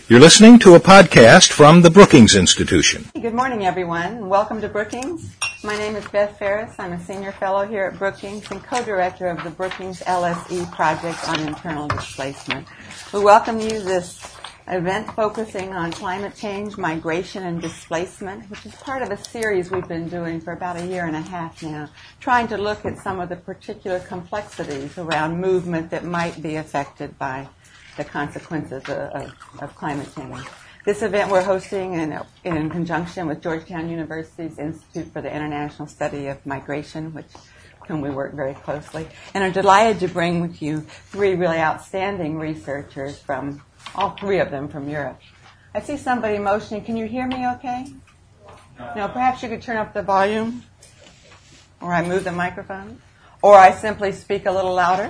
You're listening to a podcast from the Brookings Institution. Good morning, everyone. Welcome to Brookings. My name is Beth Ferris. I'm a senior fellow here at Brookings and co-director of the Brookings LSE project on internal displacement. We welcome you to this event focusing on climate change, migration, and displacement, which is part of a series we've been doing for about a year and a half now, trying to look at some of the particular complexities around movement that might be affected by the consequences of climate change. This event we're hosting in conjunction with Georgetown University's Institute for the International Study of Migration, with whom we work very closely, and are delighted to bring with you three really outstanding researchers from, all three of them from Europe. I see somebody motioning. Can you hear me okay? No, perhaps you could turn up the volume, or I move the microphone, or I simply speak a little louder.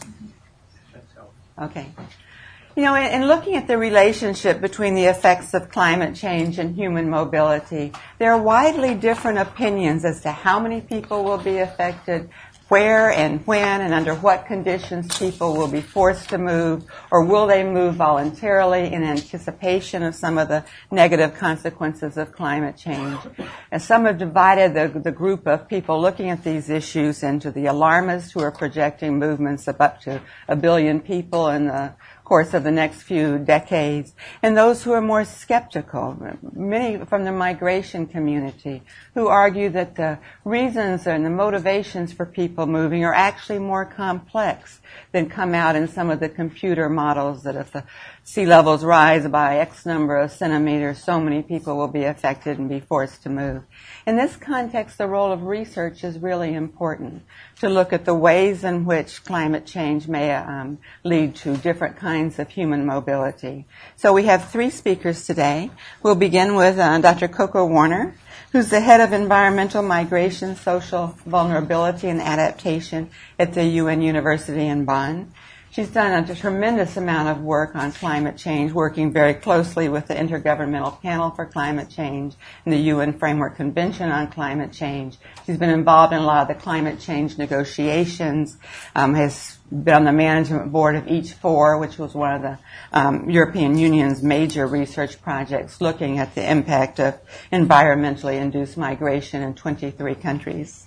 Okay. You know, in looking at the relationship between the effects of climate change and human mobility, there are widely different opinions as to how many people will be affected, where and when and under what conditions people will be forced to move, or will they move voluntarily in anticipation of some of the negative consequences of climate change. And some have divided the group of people looking at these issues into the alarmists who are projecting movements of up to 1 billion people in the course of the next few decades, and those who are more skeptical, many from the migration community, who argue that the reasons and the motivations for people moving are actually more complex than come out in some of the computer models, that if the sea levels rise by X number of centimeters, so many people will be affected and be forced to move. In this context, the role of research is really important, to look at the ways in which climate change may lead to different kinds of human mobility. So we have three speakers today. We'll begin with Dr. Coco Warner, who's the head of environmental migration, social vulnerability, and adaptation at the UN University in Bonn. She's done a tremendous amount of work on climate change, working very closely with the Intergovernmental Panel for Climate Change and the UN Framework Convention on Climate Change. She's been involved in a lot of the climate change negotiations, has been on the management board of EACH4, which was one of the European Union's major research projects looking at the impact of environmentally induced migration in 23 countries.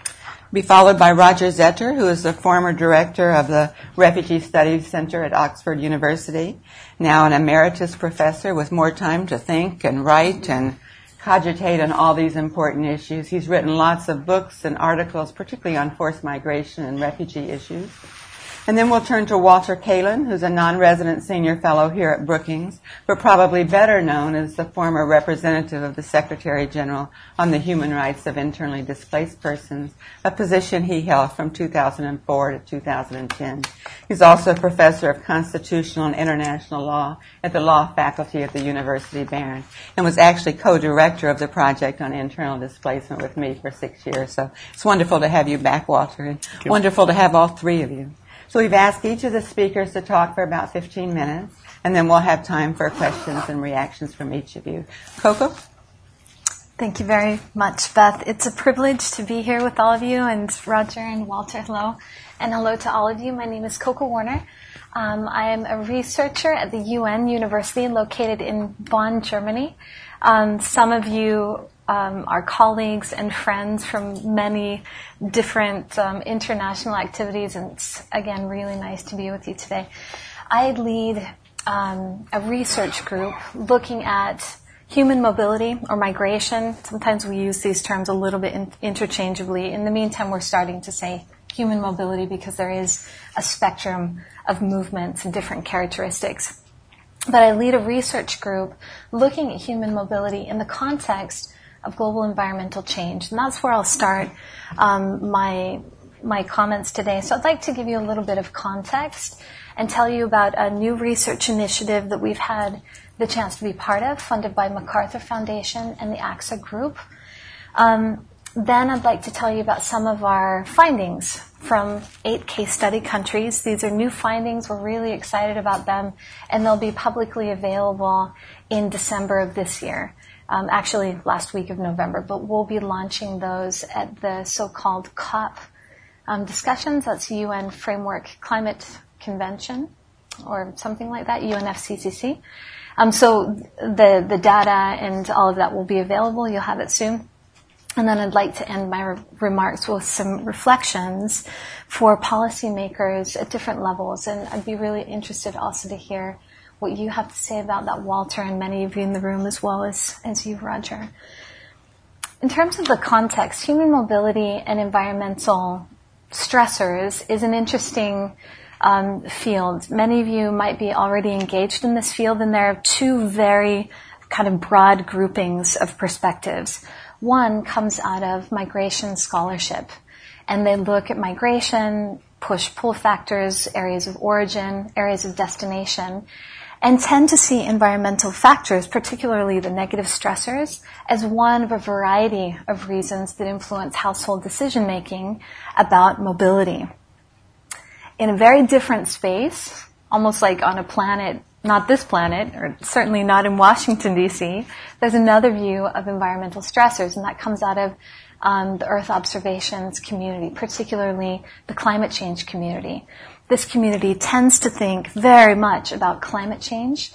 Be followed by Roger Zetter, who is the former director of the Refugee Studies Center at Oxford University, now an emeritus professor with more time to think and write and cogitate on all these important issues. He's written lots of books and articles, particularly on forced migration and refugee issues. And then we'll turn to Walter Kalin, who's a non-resident senior fellow here at Brookings, but probably better known as the former representative of the Secretary General on the human rights of internally displaced persons, a position he held from 2004 to 2010. He's also a professor of constitutional and international law at the law faculty at the University of Bern, and was actually co-director of the project on internal displacement with me for 6 years. So it's wonderful to have you back, Walter, and wonderful to have all three of you. So we've asked each of the speakers to talk for about 15 minutes, and then we'll have time for questions and reactions from each of you. Coco? Thank you very much, Beth. It's a privilege to be here with all of you, and Roger and Walter, hello. And hello to all of you. My name is Coco Warner. I am a researcher at the UN University located in Bonn, Germany. Some of you are colleagues and friends from many different international activities, and it's, again, really nice to be with you today. I lead a research group looking at human mobility or migration. Sometimes we use these terms a little bit interchangeably. In the meantime, we're starting to say human mobility because there is a spectrum of movements and different characteristics. But I lead a research group looking at human mobility in the context of global environmental change. And that's where I'll start my comments today. So I'd like to give you a little bit of context and tell you about a new research initiative that we've had the chance to be part of, funded by MacArthur Foundation and the AXA Group. Then I'd like to tell you about some of our findings from 8 case study countries. These are new findings. We're really excited about them, and they'll be publicly available in December of this year. Actually, last week of November, but we'll be launching those at the so-called COP discussions. That's UN Framework Climate Convention or something like that, UNFCCC. So the data and all of that will be available. You'll have it soon. And then I'd like to end my remarks with some reflections for policymakers at different levels. And I'd be really interested also to hear what you have to say about that, Walter, and many of you in the room as well as you, Roger. In terms of the context, human mobility and environmental stressors is an interesting field. Many of you might be already engaged in this field, and there are two very kind of broad groupings of perspectives. One comes out of migration scholarship, and they look at migration, push-pull factors, areas of origin, areas of destination, and tend to see environmental factors, particularly the negative stressors, as one of a variety of reasons that influence household decision-making about mobility. In a very different space, almost like on a planet, not this planet, or certainly not in Washington, D.C., there's another view of environmental stressors, and that comes out of the Earth observations community, particularly the climate change community. This community tends to think very much about climate change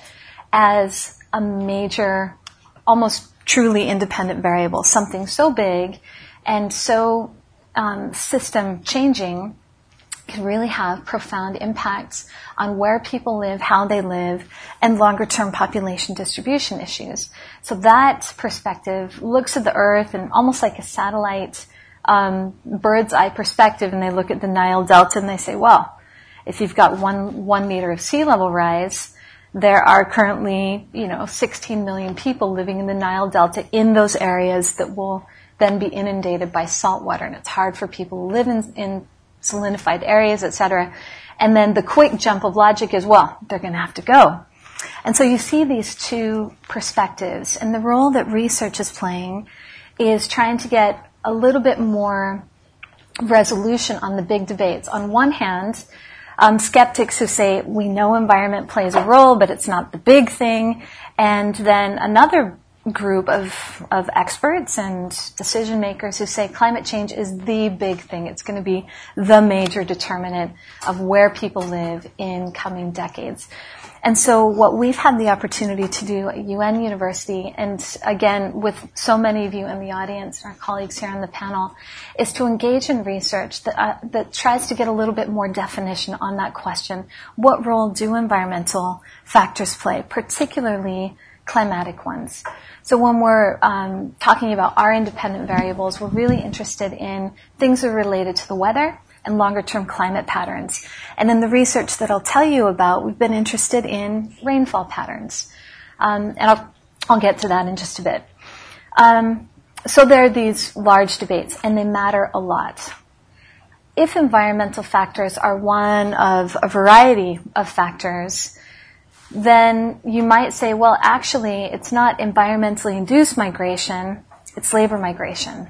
as a major, almost truly independent variable, something so big and so system changing can really have profound impacts on where people live, how they live, and longer-term population distribution issues. So that perspective looks at the Earth and almost like a satellite bird's eye perspective, and they look at the Nile Delta and they say, well, if you've got one meter of sea level rise, there are currently, 16 million people living in the Nile Delta in those areas that will then be inundated by salt water, and it's hard for people to live in salinified areas, etc. And then the quick jump of logic is, well, they're going to have to go. And so you see these two perspectives, and the role that research is playing is trying to get a little bit more resolution on the big debates. On one hand, skeptics who say, we know environment plays a role, but it's not the big thing. And then another group of experts and decision makers who say climate change is the big thing. It's going to be the major determinant of where people live in coming decades. And so what we've had the opportunity to do at UN University, and again with so many of you in the audience, our colleagues here on the panel, is to engage in research that tries to get a little bit more definition on that question. What role do environmental factors play, particularly climatic ones? So when we're talking about our independent variables, we're really interested in things that are related to the weather and longer-term climate patterns. And in the research that I'll tell you about, we've been interested in rainfall patterns. And I'll get to that in just a bit. So there are these large debates, and they matter a lot. If environmental factors are one of a variety of factors, then you might say, well, actually, it's not environmentally induced migration, it's labor migration.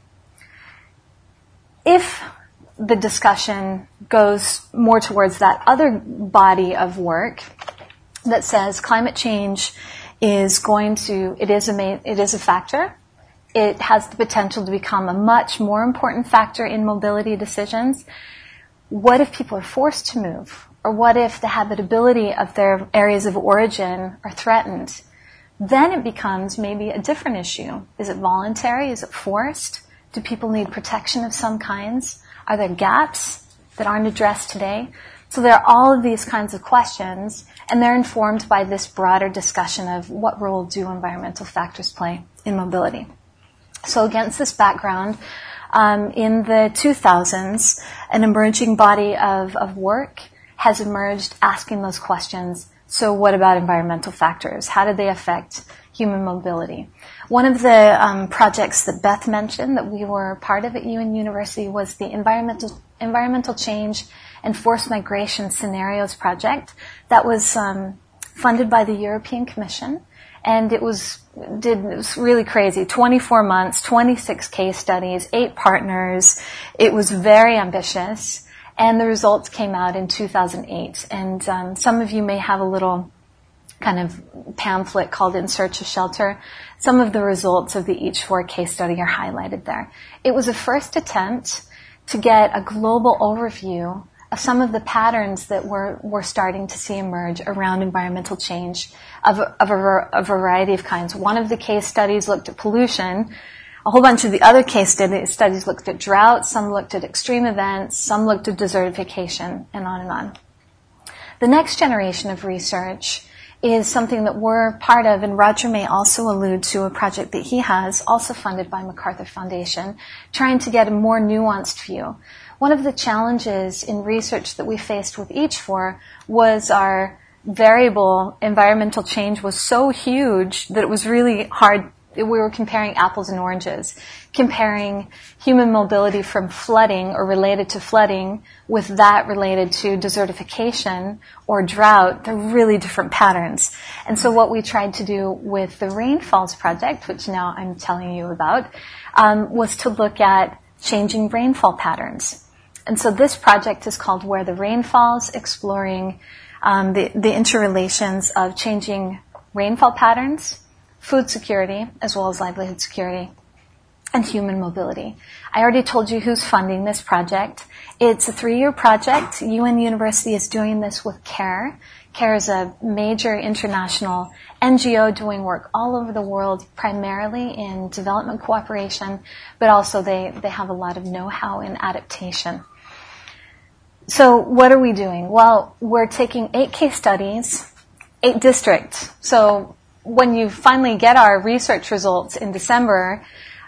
If the discussion goes more towards that other body of work that says climate change is a factor, it has the potential to become a much more important factor in mobility decisions. What if people are forced to move? Or what if the habitability of their areas of origin are threatened? Then it becomes maybe a different issue. Is it voluntary? Is it forced? Do people need protection of some kinds? Are there gaps that aren't addressed today? So there are all of these kinds of questions, and they're informed by this broader discussion of what role do environmental factors play in mobility. So against this background, in the 2000s, an emerging body of work has emerged asking those questions. So what about environmental factors? How do they affect human mobility? One of the projects that Beth mentioned that we were part of at UN University was the Environmental Change and Forced Migration Scenarios Project that was funded by the European Commission. And it was really crazy. 24 months, 26 case studies, 8 partners. It was very ambitious. And the results came out in 2008. And some of you may have a little kind of pamphlet called In Search of Shelter. Some of the results of the H4 case study are highlighted there. It was a first attempt to get a global overview of some of the patterns that we're starting to see emerge around environmental change of a variety of kinds. One of the case studies looked at pollution. A whole bunch of the other case studies looked at drought. Some looked at extreme events. Some looked at desertification, and on and on. The next generation of research is something that we're part of, and Roger may also allude to a project that he has, also funded by MacArthur Foundation, trying to get a more nuanced view. One of the challenges in research that we faced with each4 was our variable environmental change was so huge that it was really hard. We were comparing apples and oranges, comparing human mobility from flooding or related to flooding with that related to desertification or drought. They're really different patterns. And so what we tried to do with the Rainfalls Project, which now I'm telling you about, was to look at changing rainfall patterns. And so this project is called Where the Rain Falls, exploring the interrelations of changing rainfall patterns, food security, as well as livelihood security, and human mobility. I already told you who's funding this project. It's a 3-year project. UN University is doing this with CARE. CARE is a major international NGO doing work all over the world, primarily in development cooperation, but also they have a lot of know-how in adaptation. So what are we doing? Well, we're taking 8 case studies, 8 districts. So when you finally get our research results in December,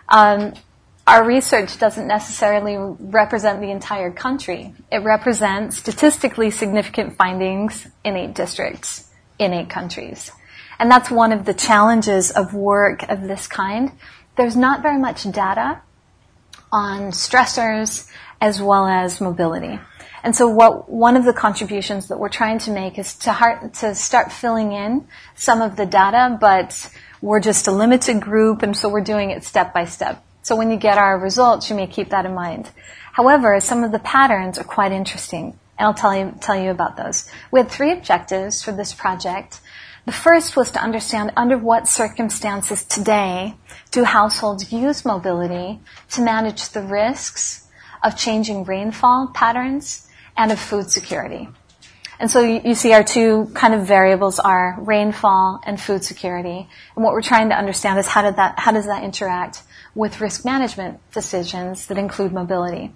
our research doesn't necessarily represent the entire country. It represents statistically significant findings in 8 districts in 8 countries. And that's one of the challenges of work of this kind. There's not very much data on stressors as well as mobility. And so one of the contributions that we're trying to make is to start filling in some of the data, but we're just a limited group, and so we're doing it step by step. So when you get our results, you may keep that in mind. However, some of the patterns are quite interesting, and I'll tell you about those. We had 3 objectives for this project. The first was to understand under what circumstances today do households use mobility to manage the risks of changing rainfall patterns and of food security. And so you see our 2 kind of variables are rainfall and food security. And what we're trying to understand is how does that interact with risk management decisions that include mobility.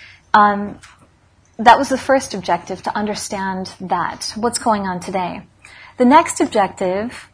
That was the first objective, to understand that, what's going on today. The next objective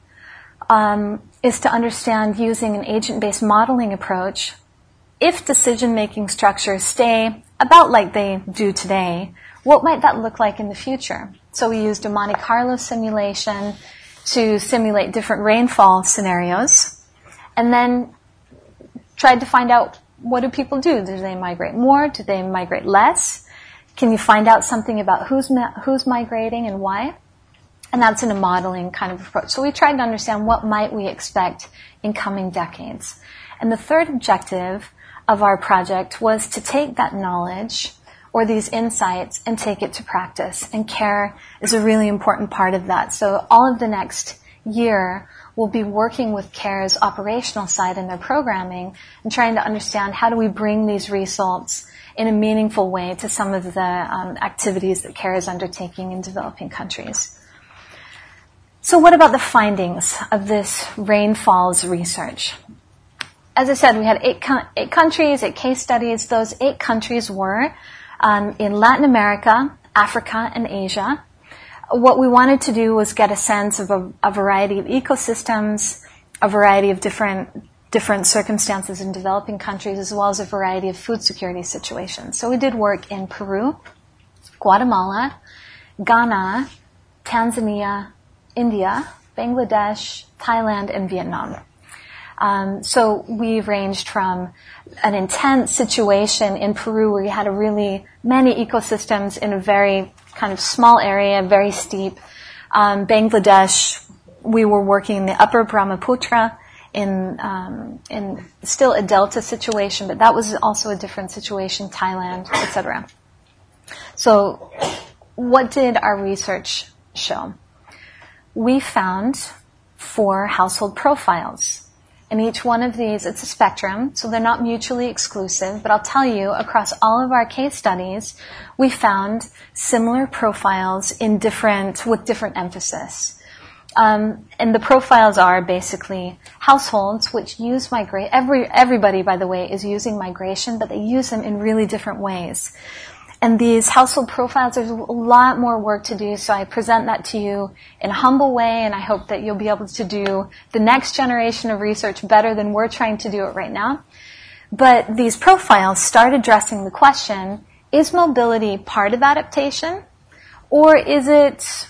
is to understand, using an agent-based modeling approach, if decision-making structures stay about like they do today, what might that look like in the future? So we used a Monte Carlo simulation to simulate different rainfall scenarios, and then tried to find out, what do people do? Do they migrate more? Do they migrate less? Can you find out something about who's migrating and why? And that's in a modeling kind of approach. So we tried to understand what might we expect in coming decades. And the third objective of our project was to take that knowledge or these insights and take it to practice. And CARE is a really important part of that. So all of the next year, we'll be working with CARE's operational side in their programming and trying to understand, how do we bring these results in a meaningful way to some of the activities that CARE is undertaking in developing countries. So what about the findings of this Rainfalls research? As I said, we had 8 countries, 8 case studies. Those 8 countries were in Latin America, Africa, and Asia. What we wanted to do was get a sense of a variety of ecosystems, a variety of different circumstances in developing countries, as well as a variety of food security situations. So we did work in Peru, Guatemala, Ghana, Tanzania, India, Bangladesh, Thailand, and Vietnam. So we ranged from an intense situation in Peru where you had really many ecosystems in a very kind of small area, very steep. Bangladesh, we were working in the upper Brahmaputra in still a delta situation, but that was also a different situation, Thailand, etc. So what did our research show? We found 4 household profiles. And each one of these, it's a spectrum, so they're not mutually exclusive. But I'll tell you, across all of our case studies, we found similar profiles with different emphasis. And the profiles are basically households which use migration. Everybody, by the way, is using migration, but they use them in really different ways. And these household profiles, there's a lot more work to do, so I present that to you in a humble way, and I hope that you'll be able to do the next generation of research better than we're trying to do it right now. But these profiles start addressing the question, is mobility part of adaptation, or is it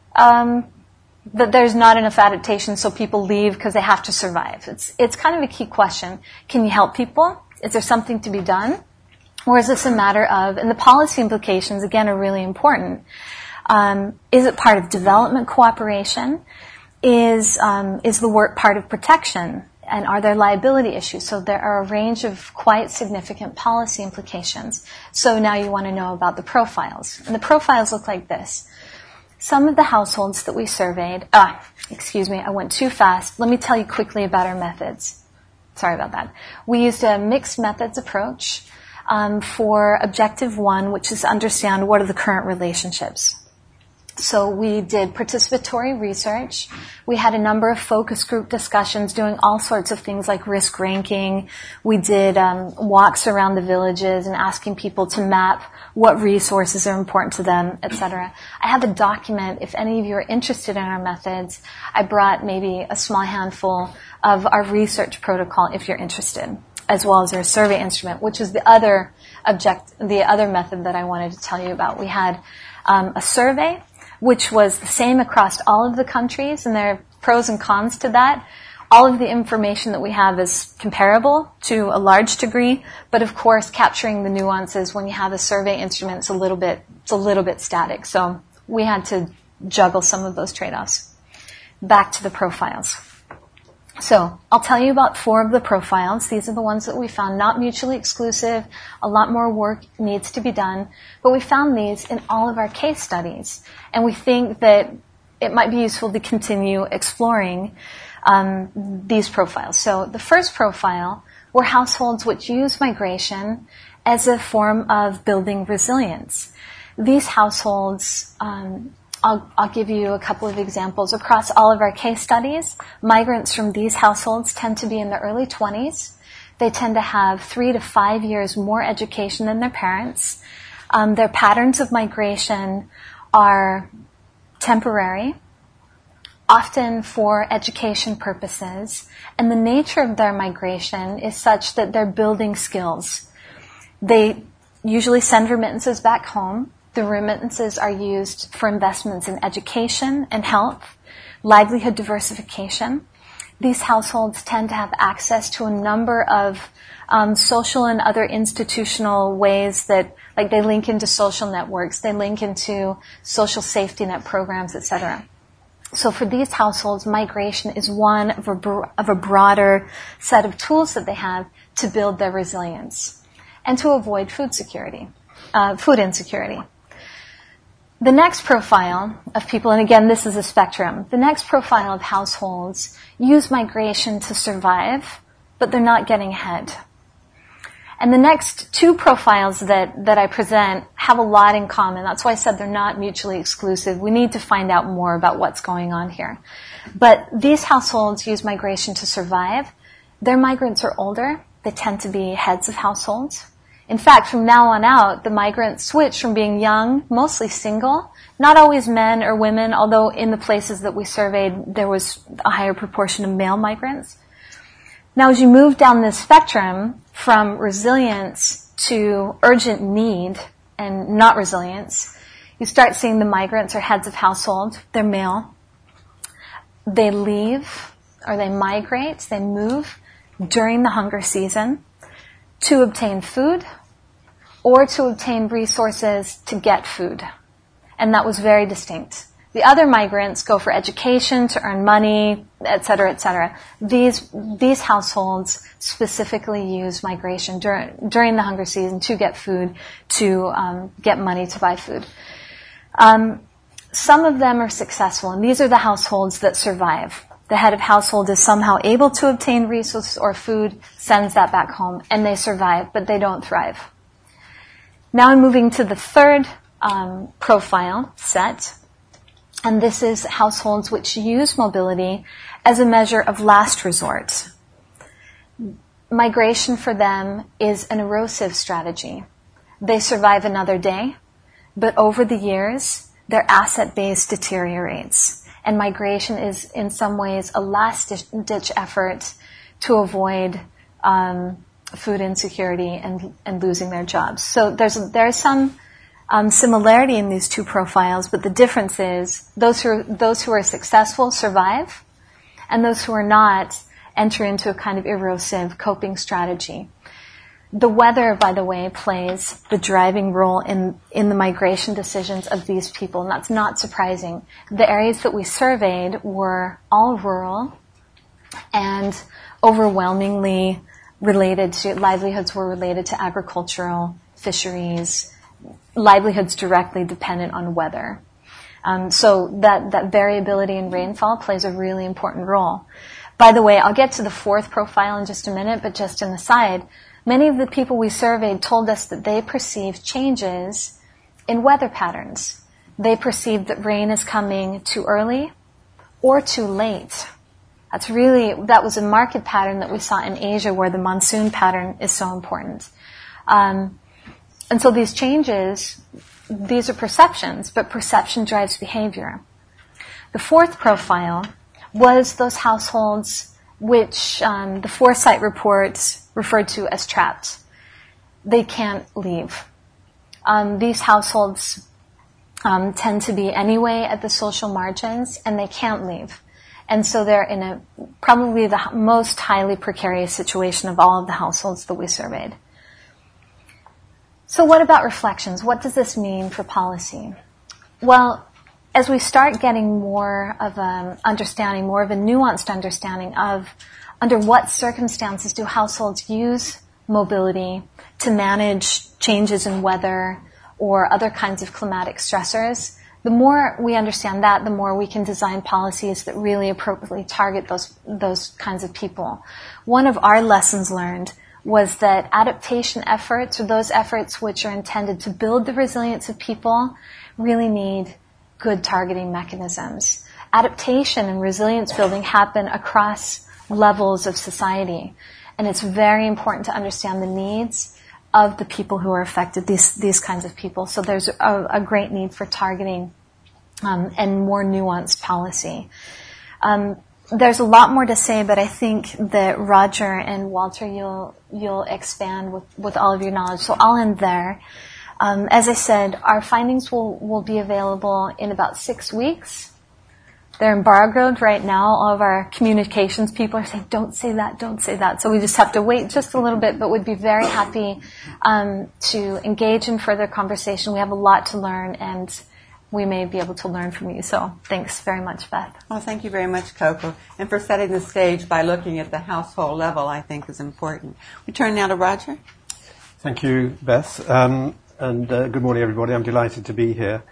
that there's not enough adaptation so people leave because they have to survive? It's kind of a key question. Can you help people? Is there something to be done? Or is this a matter of, and the policy implications, again, are really important. Is it part of development cooperation? Is the work part of protection? And are there liability issues? So there are a range of quite significant policy implications. So now you want to know about the profiles. And the profiles look like this. Some of the households that we surveyed, I went too fast. Let me tell you quickly about our methods. Sorry about that. We used a mixed methods approach. For objective one, which is to understand what are the current relationships. So we did participatory research. We had a number of focus group discussions doing all sorts of things like risk ranking. We did walks around the villages and asking people to map what resources are important to them, etc. I have a document. If any of you are interested in our methods, I brought maybe a small handful of our research protocol if you're interested, as well as our survey instrument, which is the other method that I wanted to tell you about. We had a survey, which was the same across all of the countries, and there are pros and cons to that. All of the information that we have is comparable to a large degree, but of course, capturing the nuances when you have a survey instrument, it's a little bit static. So we had to juggle some of those trade-offs. Back to the profiles. So I'll tell you about 4 of the profiles. These are the ones that we found not mutually exclusive. A lot more work needs to be done. But we found these in all of our case studies. And we think that it might be useful to continue exploring these profiles. So the first profile were households which use migration as a form of building resilience. These households, I'll give you a couple of examples. Across all of our case studies, migrants from these households tend to be in their early 20s. They tend to have 3 to 5 years more education than their parents. Their patterns of migration are temporary, often for education purposes, and the nature of their migration is such that they're building skills. They usually send remittances back home. The remittances are used for investments in education and health, livelihood diversification. These households tend to have access to a number of social and other institutional ways that, like, they link into social networks, they link into social safety net programs, etc. So for these households, migration is one of a broader set of tools that they have to build their resilience and to avoid food insecurity. The next profile of people, and again, this is a spectrum, the next profile of households use migration to survive, but they're not getting ahead. And the next 2 profiles that I present have a lot in common. That's why I said they're not mutually exclusive. We need to find out more about what's going on here. But these households use migration to survive. Their migrants are older. They tend to be heads of households. In fact, from now on out, the migrants switch from being young, mostly single, not always men or women, although in the places that we surveyed, there was a higher proportion of male migrants. Now, as you move down this spectrum from resilience to urgent need and not resilience, you start seeing the migrants are heads of household. They're male. They leave or they migrate, they move during the hunger season to obtain food or to obtain resources to get food. And that was very distinct. The other migrants go for education, to earn money, et cetera, et cetera. These households specifically use migration during the hunger season to get food, to get money to buy food. Some of them are successful, and these are the households that survive. the head of household is somehow able to obtain resources or food, sends that back home, and they survive, but they don't thrive. Now I'm moving to the third profile set, and this is households which use mobility as a measure of last resort. Migration for them is an erosive strategy. They survive another day, but over the years, their asset base deteriorates. And migration is, in some ways, a last-ditch effort to avoid food insecurity and losing their jobs. So there's some similarity in these two profiles, but the difference is those who are successful survive, and those who are not enter into a kind of erosive coping strategy. The weather, by the way, plays the driving role in the migration decisions of these people, and that's not surprising. The areas that we surveyed were all rural and overwhelmingly livelihoods were related to agricultural, fisheries, livelihoods directly dependent on weather. So that variability in rainfall plays a really important role. By the way, I'll get to the fourth profile in just a minute, but just an aside, many of the people we surveyed told us that they perceived changes in weather patterns. They perceived that rain is coming too early or too late. That was a marked pattern that we saw in Asia, where the monsoon pattern is so important. And so these changes, these are perceptions, but perception drives behavior. The fourth profile was those households which the Foresight report referred to as trapped. They can't leave. These households tend to be anyway at the social margins, and they can't leave. And so they're in probably the most highly precarious situation of all of the households that we surveyed. So what about reflections? What does this mean for policy? Well, as we start getting more of an understanding, more of a nuanced understanding of under what circumstances do households use mobility to manage changes in weather or other kinds of climatic stressors, the more we understand that, the more we can design policies that really appropriately target those kinds of people. One of our lessons learned was that adaptation efforts, or those efforts which are intended to build the resilience of people, really need good targeting mechanisms. Adaptation and resilience building happen across levels of society, and it's very important to understand the needs of the people who are affected, these kinds of people. So there's a great need for targeting and more nuanced policy. There's a lot more to say, but I think that Roger and Walter, you'll expand with all of your knowledge. So I'll end there. As I said, our findings will be available in about 6 weeks. They're embargoed right now. All of our communications people are saying, don't say that, don't say that. So we just have to wait just a little bit, but we'd be very happy to engage in further conversation. We have a lot to learn, and we may be able to learn from you. So thanks very much, Beth. Well, thank you very much, Coco. And for setting the stage by looking at the household level, I think is important. We turn now to Roger. Thank you, Beth. And good morning, everybody. I'm delighted to be here.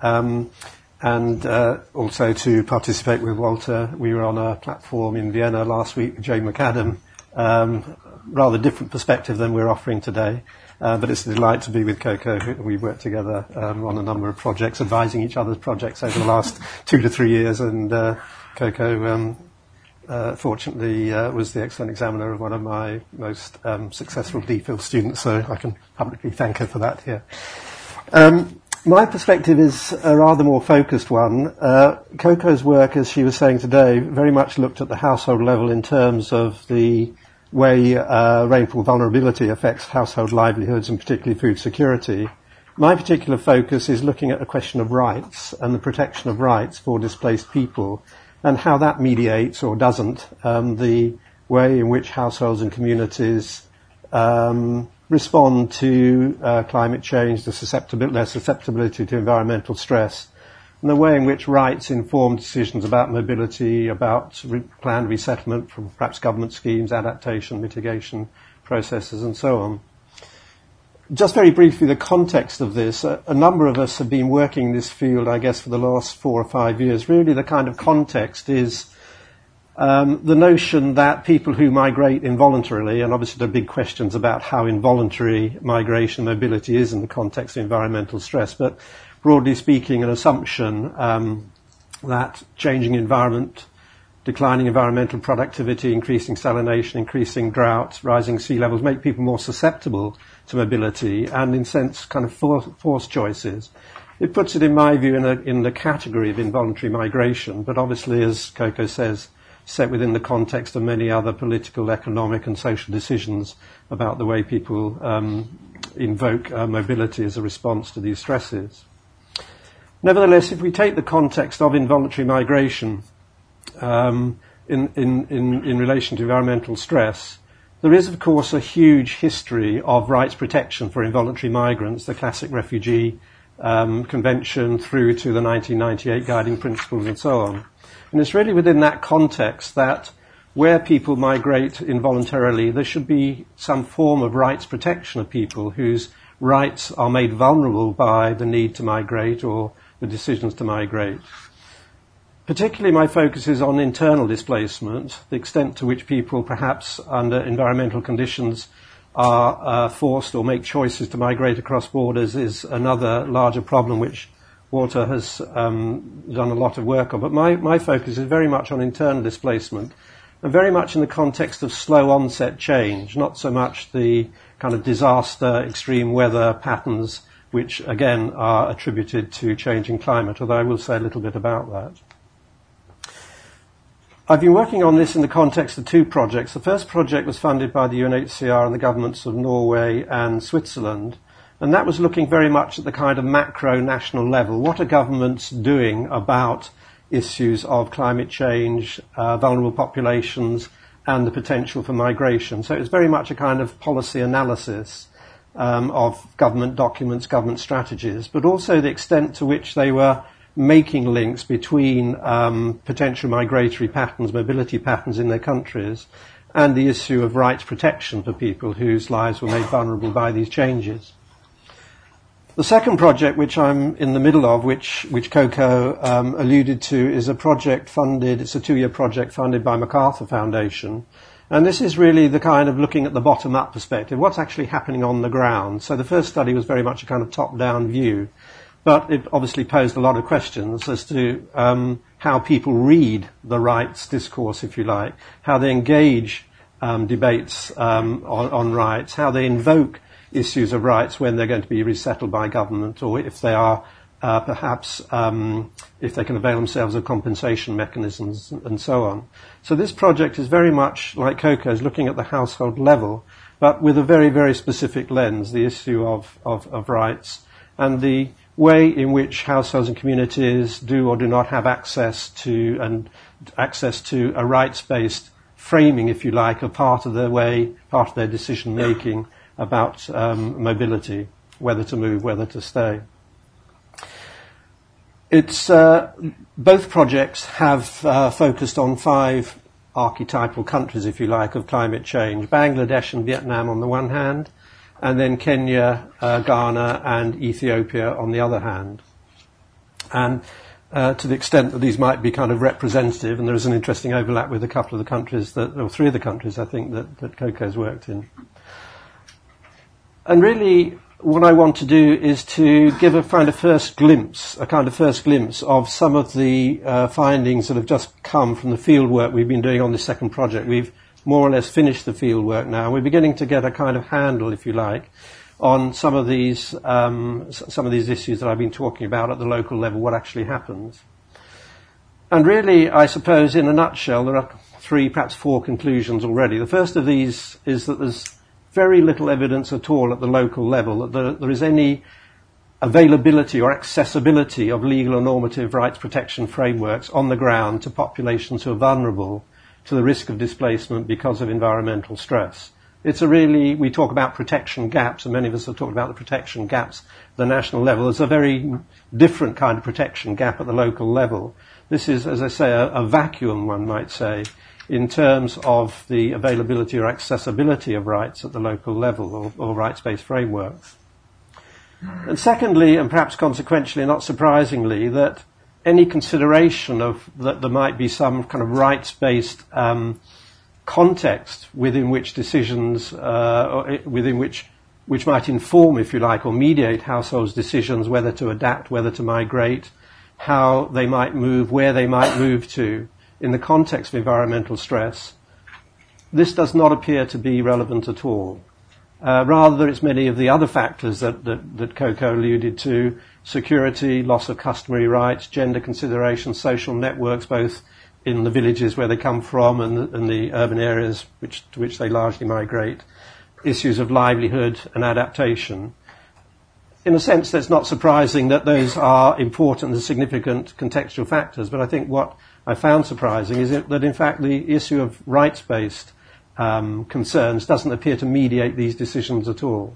And also to participate with Walter. We were on a platform in Vienna last week with Jay McAdam. Rather different perspective than we're offering today. But it's a delight to be with Coco. We've worked together on a number of projects, advising each other's projects over the last 2 to 3 years. And Coco, fortunately, was the excellent examiner of one of my most successful DPhil students, so I can publicly thank her for that here. My perspective is a rather more focused one. Coco's work, as she was saying today, very much looked at the household level in terms of the way rainfall vulnerability affects household livelihoods and particularly food security. My particular focus is looking at the question of rights and the protection of rights for displaced people and how that mediates or doesn't the way in which households and communities respond to climate change, their susceptibility to environmental stress, and the way in which rights inform decisions about mobility, about planned resettlement from perhaps government schemes, adaptation, mitigation processes, and so on. Just very briefly, the context of this, a number of us have been working in this field, I guess, for the last 4 or 5 years. Really, the kind of context is the notion that people who migrate involuntarily, and obviously there are big questions about how involuntary migration mobility is in the context of environmental stress, but broadly speaking, an assumption that changing environment, declining environmental productivity, increasing salination, increasing drought, rising sea levels make people more susceptible to mobility and, in a sense, kind of forced choices. It puts it, in my view, in the category of involuntary migration, but obviously, as Coco says, set within the context of many other political, economic and social decisions about the way people invoke mobility as a response to these stresses. Nevertheless, if we take the context of involuntary migration in relation to environmental stress, there is, of course, a huge history of rights protection for involuntary migrants, the classic refugee convention through to the 1998 guiding principles and so on. And it's really within that context that where people migrate involuntarily, there should be some form of rights protection of people whose rights are made vulnerable by the need to migrate or the decisions to migrate. Particularly my focus is on internal displacement, the extent to which people perhaps under environmental conditions are forced or make choices to migrate across borders is another larger problem which Walter has done a lot of work on. But my focus is very much on internal displacement and very much in the context of slow onset change, not so much the kind of disaster, extreme weather patterns which again are attributed to changing climate, although I will say a little bit about that. I've been working on this in the context of two projects. The first project was funded by the UNHCR and the governments of Norway and Switzerland, and that was looking very much at the kind of macro national level. What are governments doing about issues of climate change, vulnerable populations, and the potential for migration? So it was very much a kind of policy analysis of government documents, government strategies, but also the extent to which they were making links between potential migratory patterns, mobility patterns in their countries, and the issue of rights protection for people whose lives were made vulnerable by these changes. The second project, which I'm in the middle of, which Coco alluded to, is a project funded, it's a 2-year project funded by MacArthur Foundation. And this is really the kind of looking at the bottom-up perspective, what's actually happening on the ground. So the first study was very much a kind of top-down view. But it obviously posed a lot of questions as to how people read the rights discourse, if you like, how they engage debates on rights, how they invoke issues of rights when they're going to be resettled by government, or if they are perhaps if they can avail themselves of compensation mechanisms and so on. So this project is very much like Coco's, looking at the household level, but with a very, very specific lens, the issue of rights and the way in which households and communities do or do not have access to a rights-based framing, if you like, of part of their decision making about mobility, whether to move, whether to stay. It's both projects have focused on 5 archetypal countries, if you like, of climate change: Bangladesh and Vietnam on the one hand, and then Kenya, Ghana and Ethiopia on the other hand. And to the extent that these might be kind of representative, and there is an interesting overlap with a couple of the countries or 3 of the countries I think that Coco's worked in. And really what I want to do is to give a kind of first glimpse of some of the findings that have just come from the field work we've been doing on this second project. We've more or less finished the field work now. We're beginning to get a kind of handle, if you like, on some of these issues that I've been talking about at the local level, what actually happens. And really, I suppose, in a nutshell, there are 3, perhaps 4 conclusions already. The first of these is that there's very little evidence at all at the local level that there is any availability or accessibility of legal or normative rights protection frameworks on the ground to populations who are vulnerable to the risk of displacement because of environmental stress. We talk about protection gaps, and many of us have talked about the protection gaps at the national level. There's a very different kind of protection gap at the local level. This is, as I say, a vacuum, one might say, in terms of the availability or accessibility of rights at the local level or rights-based frameworks. And secondly, and perhaps consequentially, not surprisingly, that any consideration of that there might be some kind of rights-based context within which decisions, within which might inform, if you like, or mediate households' decisions whether to adapt, whether to migrate, how they might move, where they might move to in the context of environmental stress. This does not appear to be relevant at all. Rather, it's many of the other factors that Coco alluded to: security, loss of customary rights, gender considerations, social networks, both in the villages where they come from and the urban areas to which they largely migrate, issues of livelihood and adaptation. In a sense, that's not surprising that those are important and significant contextual factors, but I think what I found surprising is that in fact the issue of rights-based concerns doesn't appear to mediate these decisions at all.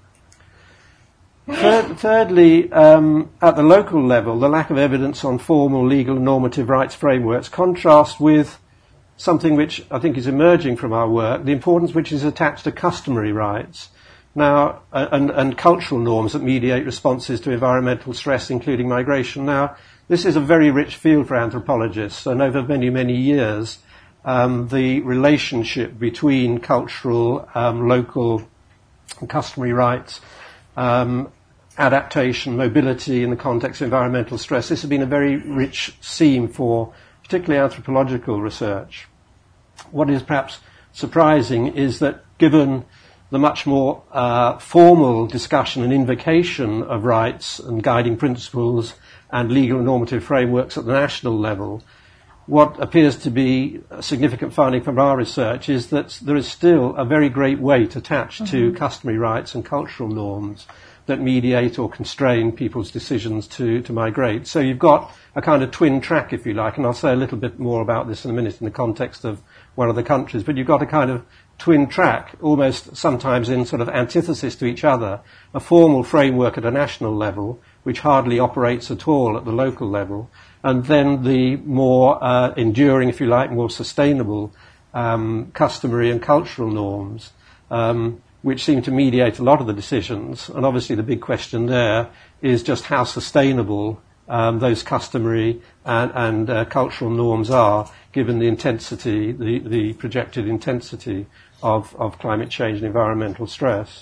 Thirdly, at the local level, the lack of evidence on formal legal and normative rights frameworks contrasts with something which I think is emerging from our work, the importance which is attached to customary rights now and cultural norms that mediate responses to environmental stress, including migration. Now, this is a very rich field for anthropologists, and over many, many years, the relationship between cultural, local, and customary rights, adaptation, mobility in the context of environmental stress, this has been a very rich theme for particularly anthropological research. What is perhaps surprising is that given the much more formal discussion and invocation of rights and guiding principles and legal and normative frameworks at the national level, what appears to be a significant finding from our research is that there is still a very great weight attached to customary rights and cultural norms that mediate or constrain people's decisions to migrate. So you've got a kind of twin track, if you like, and I'll say a little bit more about this in a minute in the context of one of the countries, but you've got a kind of twin track, almost sometimes in sort of antithesis to each other, a formal framework at a national level, which hardly operates at all at the local level, and then the more enduring, if you like, more sustainable customary and cultural norms, which seem to mediate a lot of the decisions. And obviously the big question there is just how sustainable those customary and cultural norms are, given the intensity, the projected intensity of climate change and environmental stress.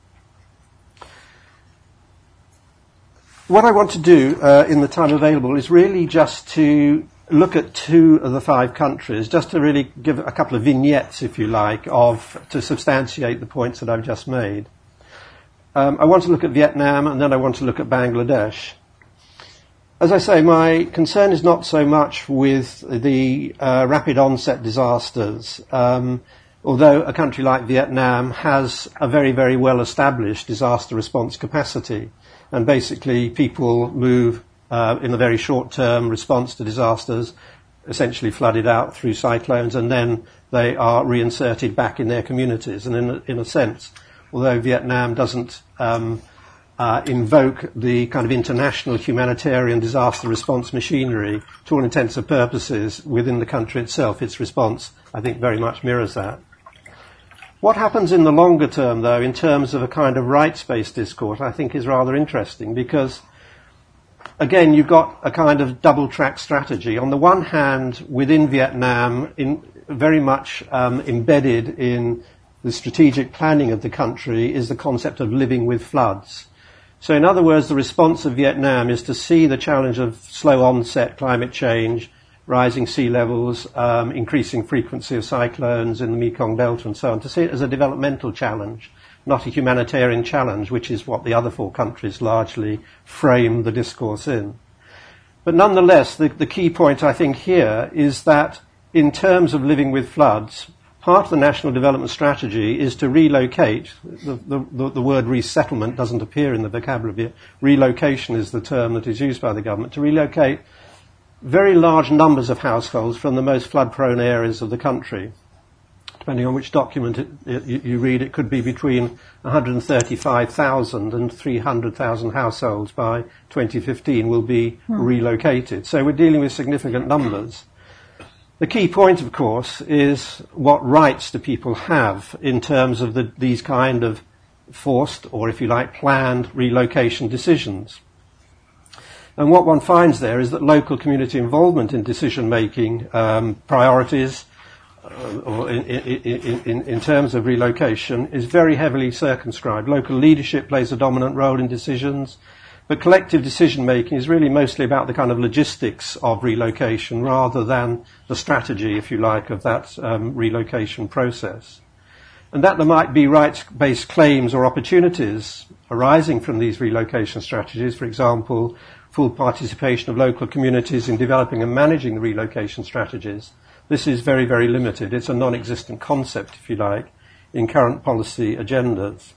What I want to do in the time available is really just to look at 2 of the 5 countries, just to really give a couple of vignettes, if you like, to substantiate the points that I've just made. I want to look at Vietnam, and then I want to look at Bangladesh. As I say, my concern is not so much with the rapid onset disasters, although a country like Vietnam has a very, very well-established disaster response capacity, and basically people move in a very short-term response to disasters, essentially flooded out through cyclones, and then they are reinserted back in their communities. And in a sense, although Vietnam doesn't invoke the kind of international humanitarian disaster response machinery, to all intents and purposes, within the country itself, its response, I think, very much mirrors that. What happens in the longer term, though, in terms of a kind of rights-based discourse, I think is rather interesting, because again, you've got a kind of double-track strategy. On the one hand, within Vietnam, very much embedded in the strategic planning of the country is the concept of living with floods. So in other words, the response of Vietnam is to see the challenge of slow onset climate change, rising sea levels, increasing frequency of cyclones in the Mekong Delta and so on, to see it as a developmental challenge, not a humanitarian challenge, which is what the other 4 countries largely frame the discourse in. But nonetheless, the key point I think here is that in terms of living with floods, part of the national development strategy is to relocate. The word resettlement doesn't appear in the vocabulary. Relocation is the term that is used by the government, to relocate very large numbers of households from the most flood-prone areas of the country. Depending on which document you read, it could be between 135,000 and 300,000 households by 2015 will be relocated. So we're dealing with significant numbers. The key point, of course, is what rights do people have in terms of these kind of forced, or if you like, planned relocation decisions. And what one finds there is that local community involvement in decision-making priorities or in terms of relocation is very heavily circumscribed. Local leadership plays a dominant role in decisions, but collective decision-making is really mostly about the kind of logistics of relocation rather than the strategy, if you like, of that relocation process. And that there might be rights-based claims or opportunities arising from these relocation strategies, for example, full participation of local communities in developing and managing the relocation strategies. This is very, very limited. It's a non-existent concept, if you like, in current policy agendas.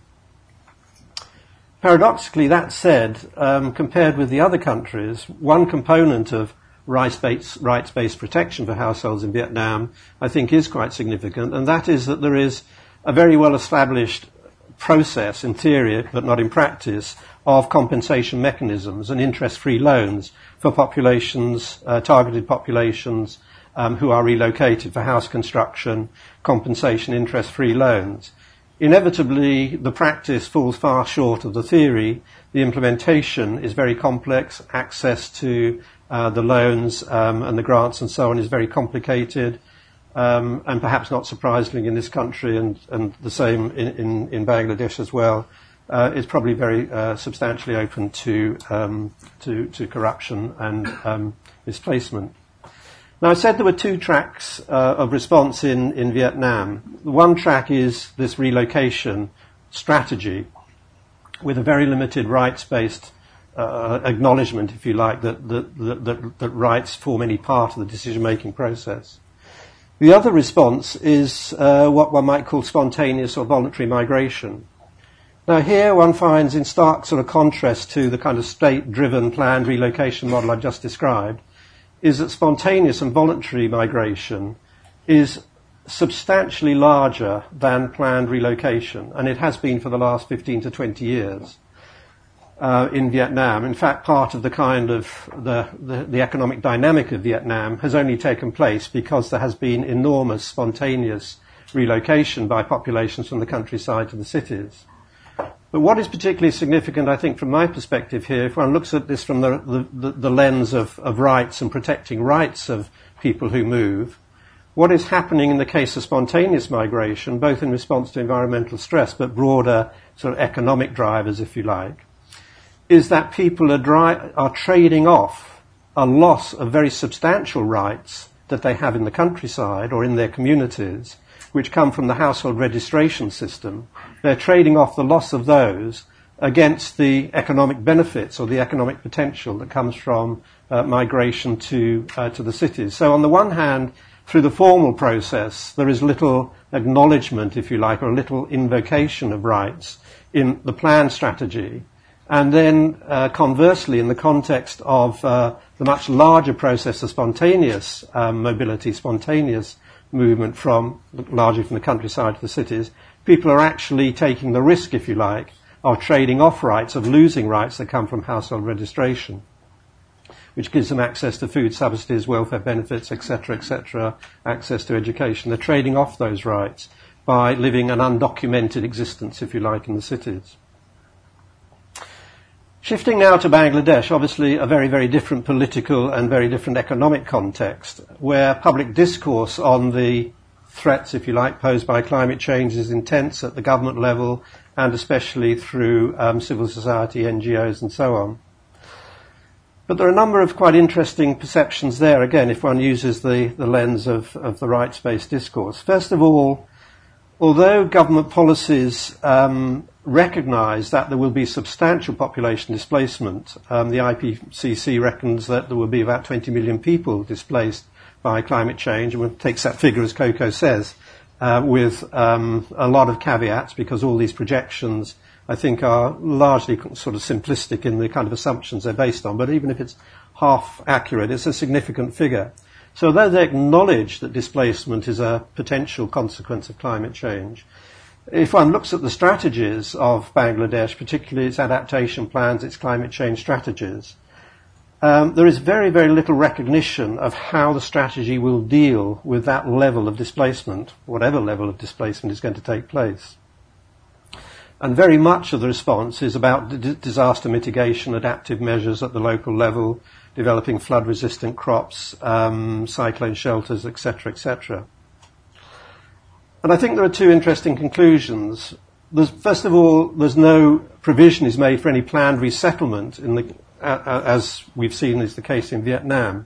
Paradoxically, that said, compared with the other countries, one component of rights-based protection for households in Vietnam, I think, is quite significant, and that is that there is a very well-established process in theory, but not in practice, of compensation mechanisms and interest-free loans for populations, targeted populations, who are relocated for house construction, compensation, interest-free loans. Inevitably, the practice falls far short of the theory. The implementation is very complex. Access to the loans and the grants and so on is very complicated. And perhaps not surprisingly in this country and the same in Bangladesh as well, is probably very substantially open to corruption and misplacement. Now, I said there were two tracks of response in Vietnam. One track is this relocation strategy with a very limited rights-based acknowledgement, if you like, that rights form any part of the decision-making process. The other response is what one might call spontaneous or voluntary migration. Now, here one finds in stark sort of contrast to the kind of state-driven planned relocation model I've just described, is that spontaneous and voluntary migration is substantially larger than planned relocation, and it has been for the last 15 to 20 years in Vietnam. In fact, part of the kind of the economic dynamic of Vietnam has only taken place because there has been enormous spontaneous relocation by populations from the countryside to the cities. But what is particularly significant, I think, from my perspective here, if one looks at this from the lens of rights and protecting rights of people who move, what is happening in the case of spontaneous migration, both in response to environmental stress, but broader sort of economic drivers, if you like, is that people are trading off a loss of very substantial rights that they have in the countryside or in their communities, which come from the household registration system. They're trading off the loss of those against the economic benefits or the economic potential that comes from migration to the cities. So on the one hand, through the formal process, there is little acknowledgement, if you like, or little invocation of rights in the planned strategy. And then, conversely, in the context of the much larger process of spontaneous mobility, spontaneous movement largely from the countryside to the cities, people are actually taking the risk, if you like, of trading off rights, of losing rights that come from household registration, which gives them access to food subsidies, welfare benefits, etc., access to education. They're trading off those rights by living an undocumented existence, if you like, in the cities. Shifting now to Bangladesh, obviously a very, very different political and very different economic context, where public discourse on the threats, if you like, posed by climate change is intense at the government level and especially through civil society, NGOs and so on. But there are a number of quite interesting perceptions there, again, if one uses the lens of the rights-based discourse. First of all, although government policies recognise that there will be substantial population displacement, the IPCC reckons that there will be about 20 million people displaced by climate change, and takes that figure, as Coco says, with a lot of caveats, because all these projections, I think, are largely sort of simplistic in the kind of assumptions they're based on. But even if it's half accurate, it's a significant figure. So although they acknowledge that displacement is a potential consequence of climate change, if one looks at the strategies of Bangladesh, particularly its adaptation plans, its climate change strategies, there is very, very little recognition of how the strategy will deal with that level of displacement, whatever level of displacement is going to take place. And very much of the response is about disaster mitigation, adaptive measures at the local level, developing flood-resistant crops, cyclone shelters, etc., etc. And I think there are two interesting conclusions. First of all, there's no provision is made for any planned resettlement, as we've seen is the case in Vietnam.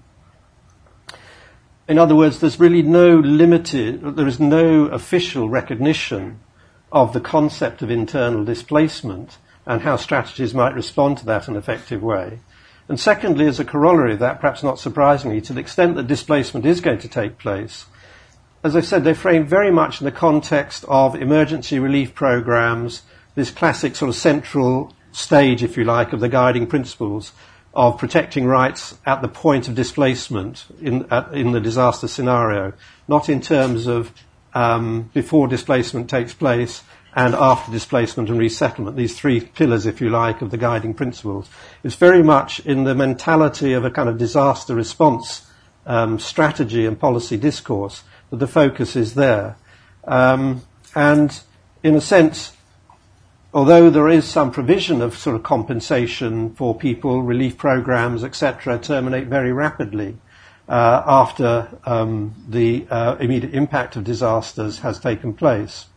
In other words, there is no official recognition of the concept of internal displacement and how strategies might respond to that in an effective way. And secondly, as a corollary of that, perhaps not surprisingly, to the extent that displacement is going to take place, as I said, they're framed very much in the context of emergency relief programs, this classic sort of central stage, if you like, of the guiding principles of protecting rights at the point of displacement in the disaster scenario, not in terms of before displacement takes place and after displacement and resettlement, these three pillars, if you like, of the guiding principles. It's very much in the mentality of a kind of disaster response strategy and policy discourse that the focus is there. And in a sense, although there is some provision of sort of compensation for people, relief programs, etc., terminate very rapidly after the immediate impact of disasters has taken place.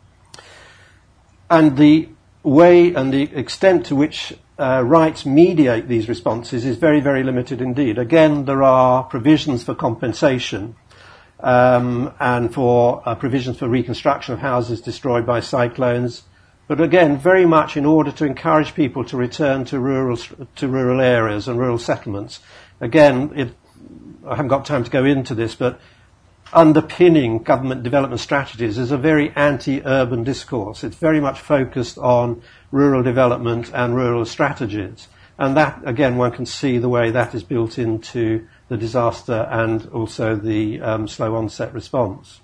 And the way and the extent to which rights mediate these responses is very, very limited indeed. Again, there are provisions for compensation and for provisions for reconstruction of houses destroyed by cyclones. But again, very much in order to encourage people to return to rural areas and rural settlements. Again, I haven't got time to go into this, but underpinning government development strategies is a very anti-urban discourse. It's very much focused on rural development and rural strategies. And that, again, one can see the way that is built into the disaster and also the slow onset response.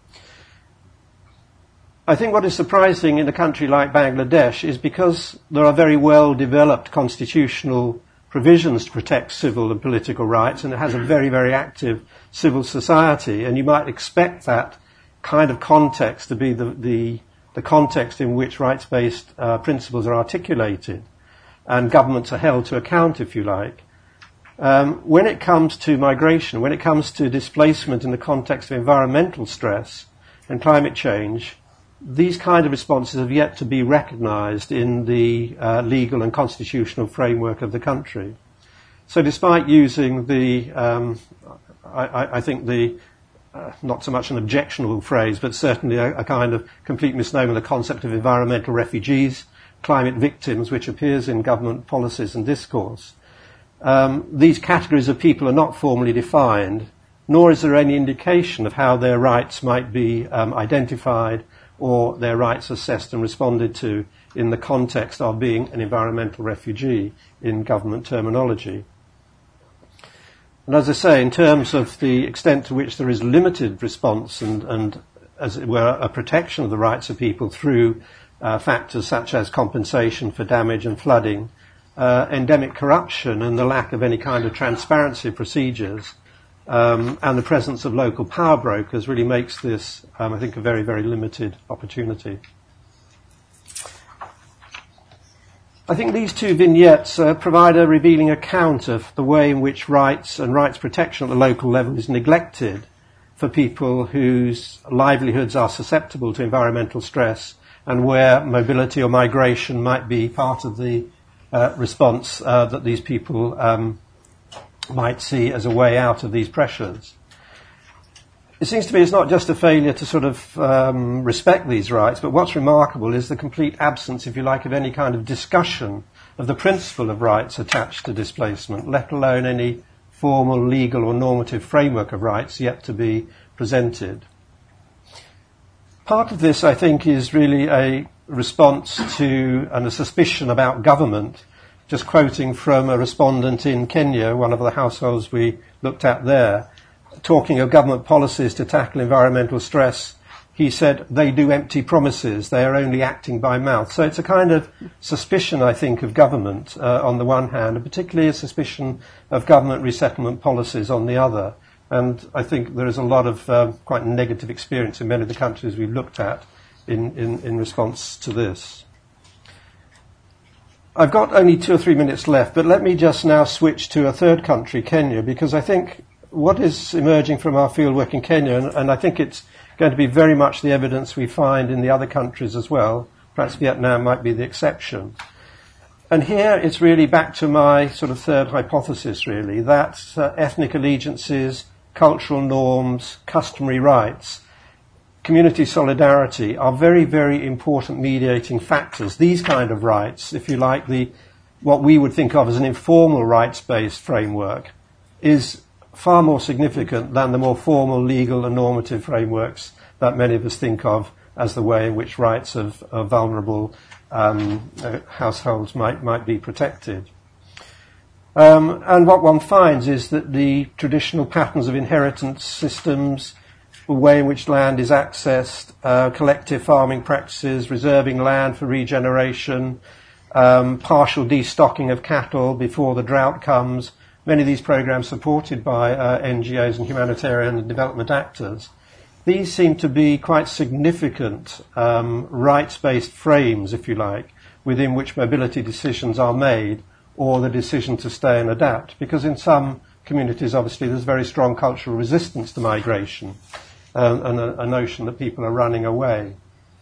I think what is surprising in a country like Bangladesh is because there are very well-developed constitutional provisions to protect civil and political rights, and it has a very, very active civil society, and you might expect that kind of context to be the context in which rights-based principles are articulated and governments are held to account, if you like. When it comes to migration, when it comes to displacement in the context of environmental stress and climate change, these kind of responses have yet to be recognised in the legal and constitutional framework of the country. So despite using I think not so much an objectionable phrase, but certainly a kind of complete misnomer, the concept of environmental refugees, climate victims, which appears in government policies and discourse, these categories of people are not formally defined, nor is there any indication of how their rights might be identified or their rights assessed and responded to in the context of being an environmental refugee in government terminology. And as I say, in terms of the extent to which there is limited response and as it were, a protection of the rights of people through factors such as compensation for damage and flooding, endemic corruption and the lack of any kind of transparency procedures, and the presence of local power brokers really makes this, I think, a very, very limited opportunity. I think these two vignettes provide a revealing account of the way in which rights and rights protection at the local level is neglected for people whose livelihoods are susceptible to environmental stress and where mobility or migration might be part of the response that these people might see as a way out of these pressures. It seems to me it's not just a failure to sort of respect these rights, but what's remarkable is the complete absence, if you like, of any kind of discussion of the principle of rights attached to displacement, let alone any formal legal or normative framework of rights yet to be presented. Part of this, I think, is really a response to and a suspicion about government. Just quoting from a respondent in Kenya, one of the households we looked at there, talking of government policies to tackle environmental stress, he said, they do empty promises, they are only acting by mouth. So it's a kind of suspicion, I think, of government on the one hand, and particularly a suspicion of government resettlement policies on the other. And I think there is a lot of quite negative experience in many of the countries we've looked at in response to this. I've got only 2 or 3 minutes left, but let me just now switch to a third country, Kenya, because I think what is emerging from our fieldwork in Kenya, and I think it's going to be very much the evidence we find in the other countries as well, perhaps Vietnam might be the exception. And here it's really back to my sort of third hypothesis, really, that ethnic allegiances, cultural norms, customary rights, community solidarity are very, very important mediating factors. These kind of rights, if you like, what we would think of as an informal rights-based framework, is far more significant than the more formal legal and normative frameworks that many of us think of as the way in which rights of vulnerable households might be protected. And what one finds is that the traditional patterns of inheritance systems, the way in which land is accessed, collective farming practices, reserving land for regeneration, partial destocking of cattle before the drought comes, many of these programs supported by NGOs and humanitarian and development actors, these seem to be quite significant rights-based frames, if you like, within which mobility decisions are made, or the decision to stay and adapt. Because in some communities, obviously, there's very strong cultural resistance to migration, and a notion that people are running away.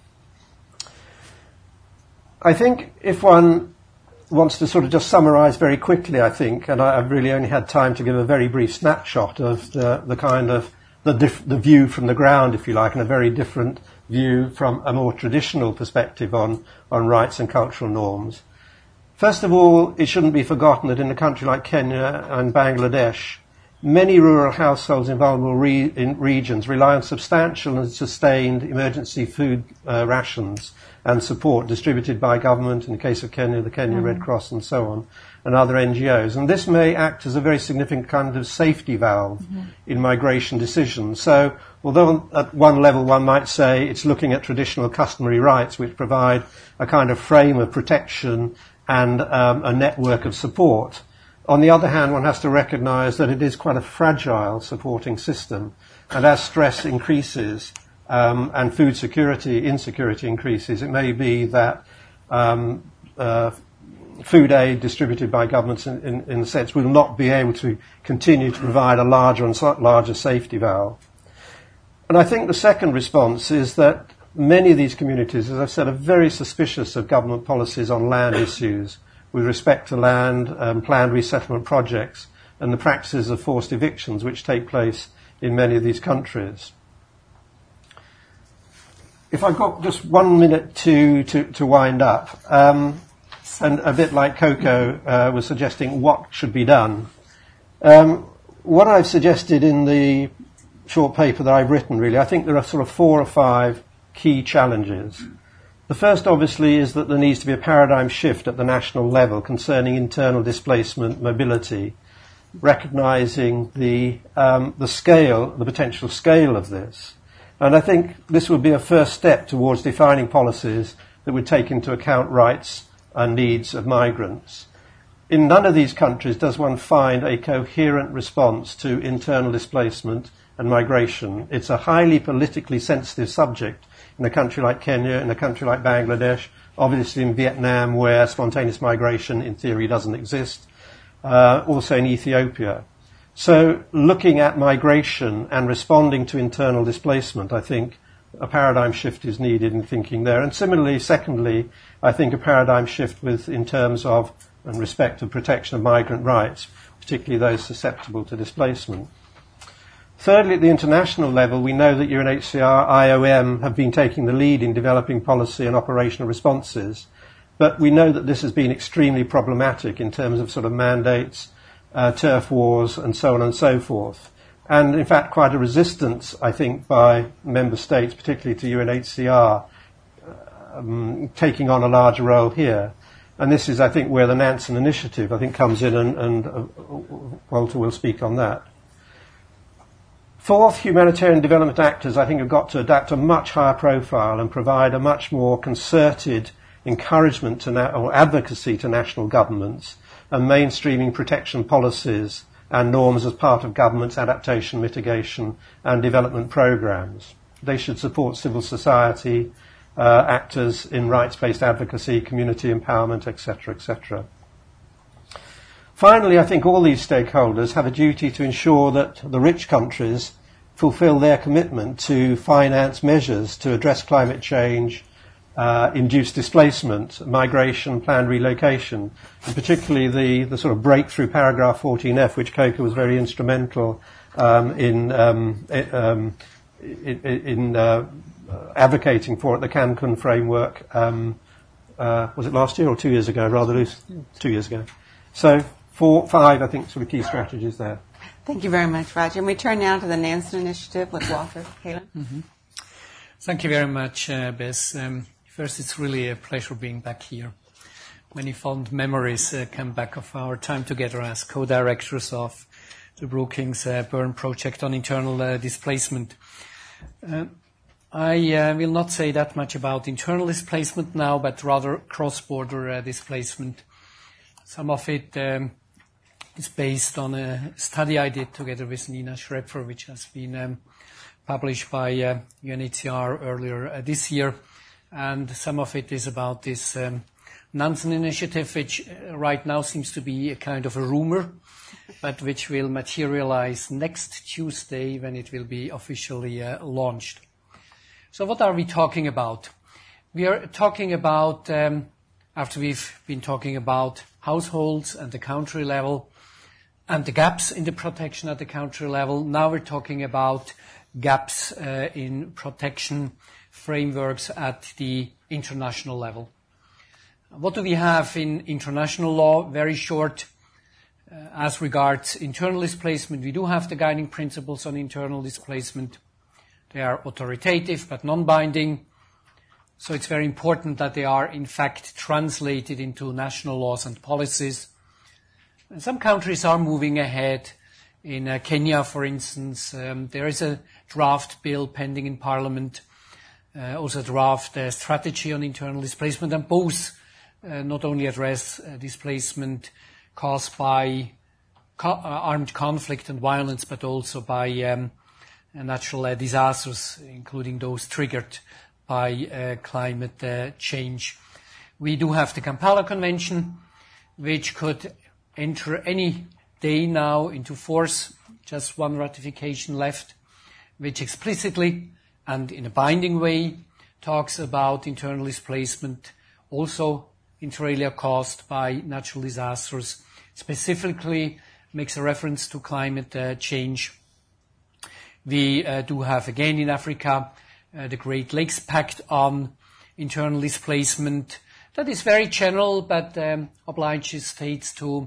I think if one wants to sort of just summarize very quickly, I think, and I've really only had time to give a very brief snapshot of the kind of the view from the ground, if you like, and a very different view from a more traditional perspective on rights and cultural norms. First of all, it shouldn't be forgotten that in a country like Kenya and Bangladesh, many rural households in vulnerable regions rely on substantial and sustained emergency food rations and support distributed by government, in the case of Kenya, the Kenya Red Cross and so on, and other NGOs. And this may act as a very significant kind of safety valve in migration decisions. So although at one level one might say it's looking at traditional customary rights which provide a kind of frame of protection and a network of support, on the other hand, one has to recognize that it is quite a fragile supporting system. And as stress increases and food insecurity increases, it may be that food aid distributed by governments in a sense will not be able to continue to provide a larger and larger safety valve. And I think the second response is that many of these communities, as I've said, are very suspicious of government policies on land issues with respect to land, planned resettlement projects, and the practices of forced evictions which take place in many of these countries. If I've got just 1 minute to wind up, and a bit like Coco was suggesting what should be done, what I've suggested in the short paper that I've written, really, I think there are sort of 4 or 5 key challenges. The first, obviously, is that there needs to be a paradigm shift at the national level concerning internal displacement mobility, recognising the potential scale of this. And I think this would be a first step towards defining policies that would take into account rights and needs of migrants. In none of these countries does one find a coherent response to internal displacement and migration. It's a highly politically sensitive subject in a country like Kenya, in a country like Bangladesh, obviously in Vietnam where spontaneous migration in theory doesn't exist, also in Ethiopia. So looking at migration and responding to internal displacement, I think a paradigm shift is needed in thinking there. And similarly, secondly, I think a paradigm shift in terms of and respect of protection of migrant rights, particularly those susceptible to displacement. Thirdly, at the international level, we know that UNHCR, IOM have been taking the lead in developing policy and operational responses, but we know that this has been extremely problematic in terms of sort of mandates, turf wars, and so on and so forth. And in fact, quite a resistance, I think, by member states, particularly to UNHCR, taking on a larger role here. And this is, I think, where the Nansen Initiative, I think, comes in, and Walter will speak on that. Fourth, humanitarian development actors, I think, have got to adapt a much higher profile and provide a much more concerted encouragement or advocacy to national governments and mainstreaming protection policies and norms as part of government's adaptation, mitigation and development programs. They should support civil society actors in rights-based advocacy, community empowerment, etc., etc. Finally, I think all these stakeholders have a duty to ensure that the rich countries fulfill their commitment to finance measures to address climate change, induce displacement, migration, planned relocation, and particularly the sort of breakthrough paragraph 14F, which Coco was very instrumental in advocating for at the Cancun framework. Was it last year or 2 years ago? Rather loose, 2 years ago. So 5, I think, sort of key strategies there. Thank you very much, Roger. And we turn now to the Nansen Initiative with Walter Kalin. Mm-hmm. Thank you very much, Bess. First, it's really a pleasure being back here. Many fond memories come back of our time together as co-directors of the Brookings Byrne Project on Internal Displacement. I will not say that much about internal displacement now, but rather cross-border displacement. Some of it is based on a study I did together with Nina Schrepfer, which has been published by UNHCR earlier this year. And some of it is about this Nansen Initiative, which right now seems to be a kind of a rumor, but which will materialize next Tuesday when it will be officially launched. So what are we talking about? We are talking about, after we've been talking about households and the country level and the gaps in the protection at the country level, now we're talking about gaps in protection frameworks at the international level. What do we have in international law? Very short, as regards internal displacement, we do have the guiding principles on internal displacement. They are authoritative but non-binding. So it's very important that they are in fact translated into national laws and policies. And some countries are moving ahead. In Kenya, for instance, there is a draft bill pending in Parliament, also a draft strategy on internal displacement, and both not only address displacement caused by armed conflict and violence, but also by natural disasters, including those triggered by climate change. We do have the Kampala Convention, which could enter any day now into force, just one ratification left, which explicitly and in a binding way talks about internal displacement, also inter alia caused by natural disasters, specifically makes a reference to climate change. We do have again in Africa the Great Lakes Pact on internal displacement that is very general but obliges states to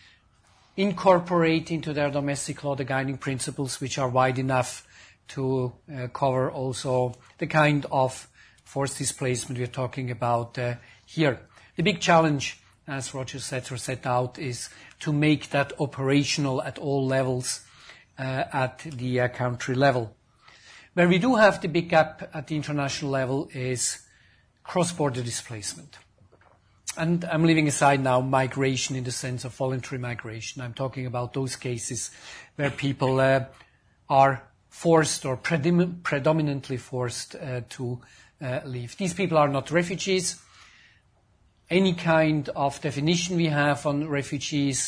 incorporate into their domestic law the guiding principles which are wide enough to cover also the kind of forced displacement we're talking about here. The big challenge, as Roger Setzer set out, is to make that operational at all levels at the country level. Where we do have the big gap at the international level is cross-border displacement. And I'm leaving aside now migration in the sense of voluntary migration. I'm talking about those cases where people are forced or predominantly forced to leave. These people are not refugees. Any kind of definition we have on refugees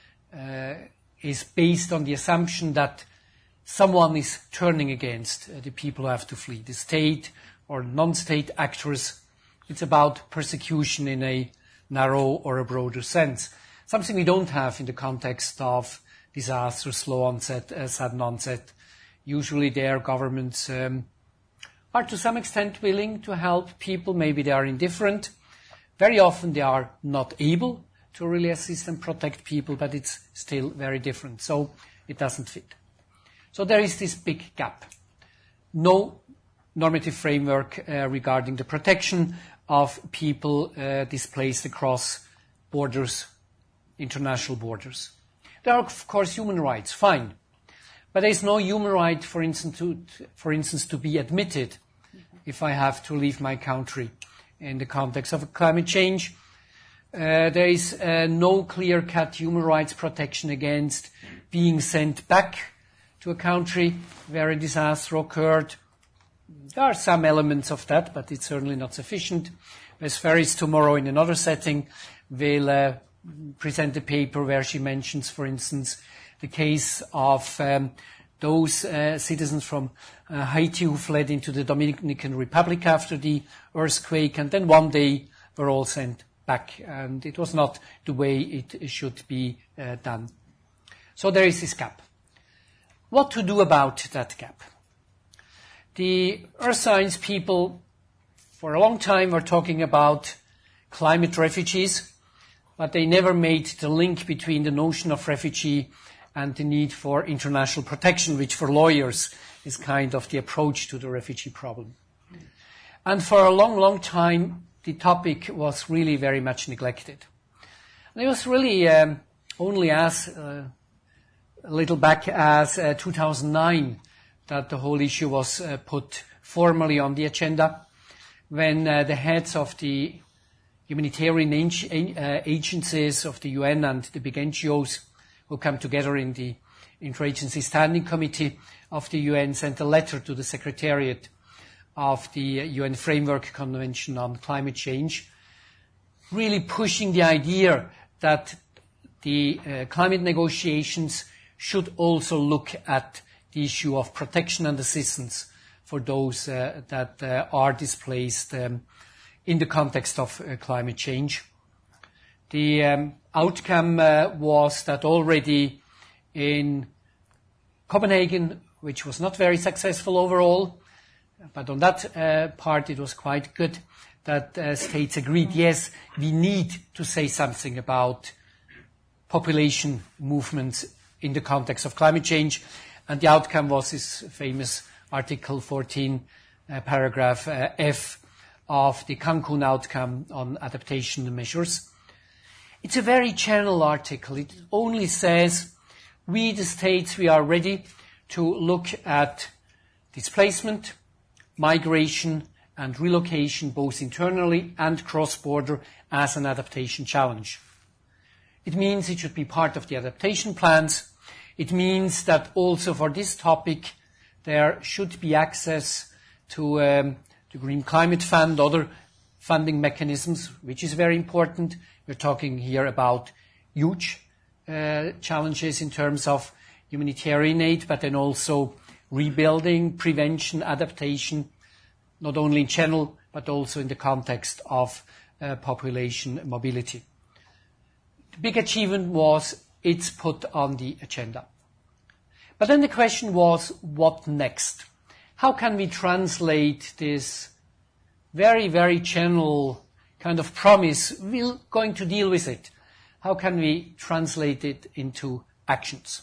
is based on the assumption that someone is turning against the people who have to flee, the state or non-state actors. It's about persecution in a narrow or a broader sense, something we don't have in the context of disasters, slow onset, sudden onset. Usually their governments are to some extent willing to help people. Maybe they are indifferent. Very often they are not able to really assist and protect people, but it's still very different. So it doesn't fit. So there is this big gap. No normative framework regarding the protection of people displaced across borders, international borders. There are, of course, human rights, fine. But there is no human right, for instance, to be admitted if I have to leave my country in the context of climate change. There is no clear-cut human rights protection against being sent back to a country where a disaster occurred. There are some elements of that, but it's certainly not sufficient. Ms. Ferris tomorrow in another setting will present a paper where she mentions, for instance, the case of those citizens from Haiti who fled into the Dominican Republic after the earthquake, and then one day were all sent back, and it was not the way it should be done. So there is this gap. What to do about that gap? The earth science people for a long time were talking about climate refugees, but they never made the link between the notion of refugee and the need for international protection, which for lawyers is kind of the approach to the refugee problem. And for a long, long time, the topic was really very much neglected. And it was really only as a little back as 2009 that the whole issue was put formally on the agenda, when the heads of the humanitarian agencies of the UN and the big NGOs who come together in the Interagency Standing Committee of the UN sent a letter to the Secretariat of the UN Framework Convention on Climate Change, really pushing the idea that the climate negotiations should also look at the issue of protection and assistance for those that are displaced in the context of climate change. The outcome was that already in Copenhagen, which was not very successful overall, but on that part it was quite good, that states agreed, yes, we need to say something about population movements in the context of climate change. And the outcome was this famous Article 14, paragraph F of the Cancun outcome on adaptation measures. It's a very general article. It only says, we, the states, we are ready to look at displacement, migration, and relocation, both internally and cross-border, as an adaptation challenge. It means it should be part of the adaptation plans. It means that also for this topic, there should be access to the Green Climate Fund, other funding mechanisms, which is very important. We're talking here about huge challenges in terms of humanitarian aid, but then also rebuilding, prevention, adaptation, not only in general, but also in the context of population mobility. The big achievement was it's put on the agenda. But then the question was, what next? How can we translate this very, very general kind of promise, we're going to deal with it? How can we translate it into actions?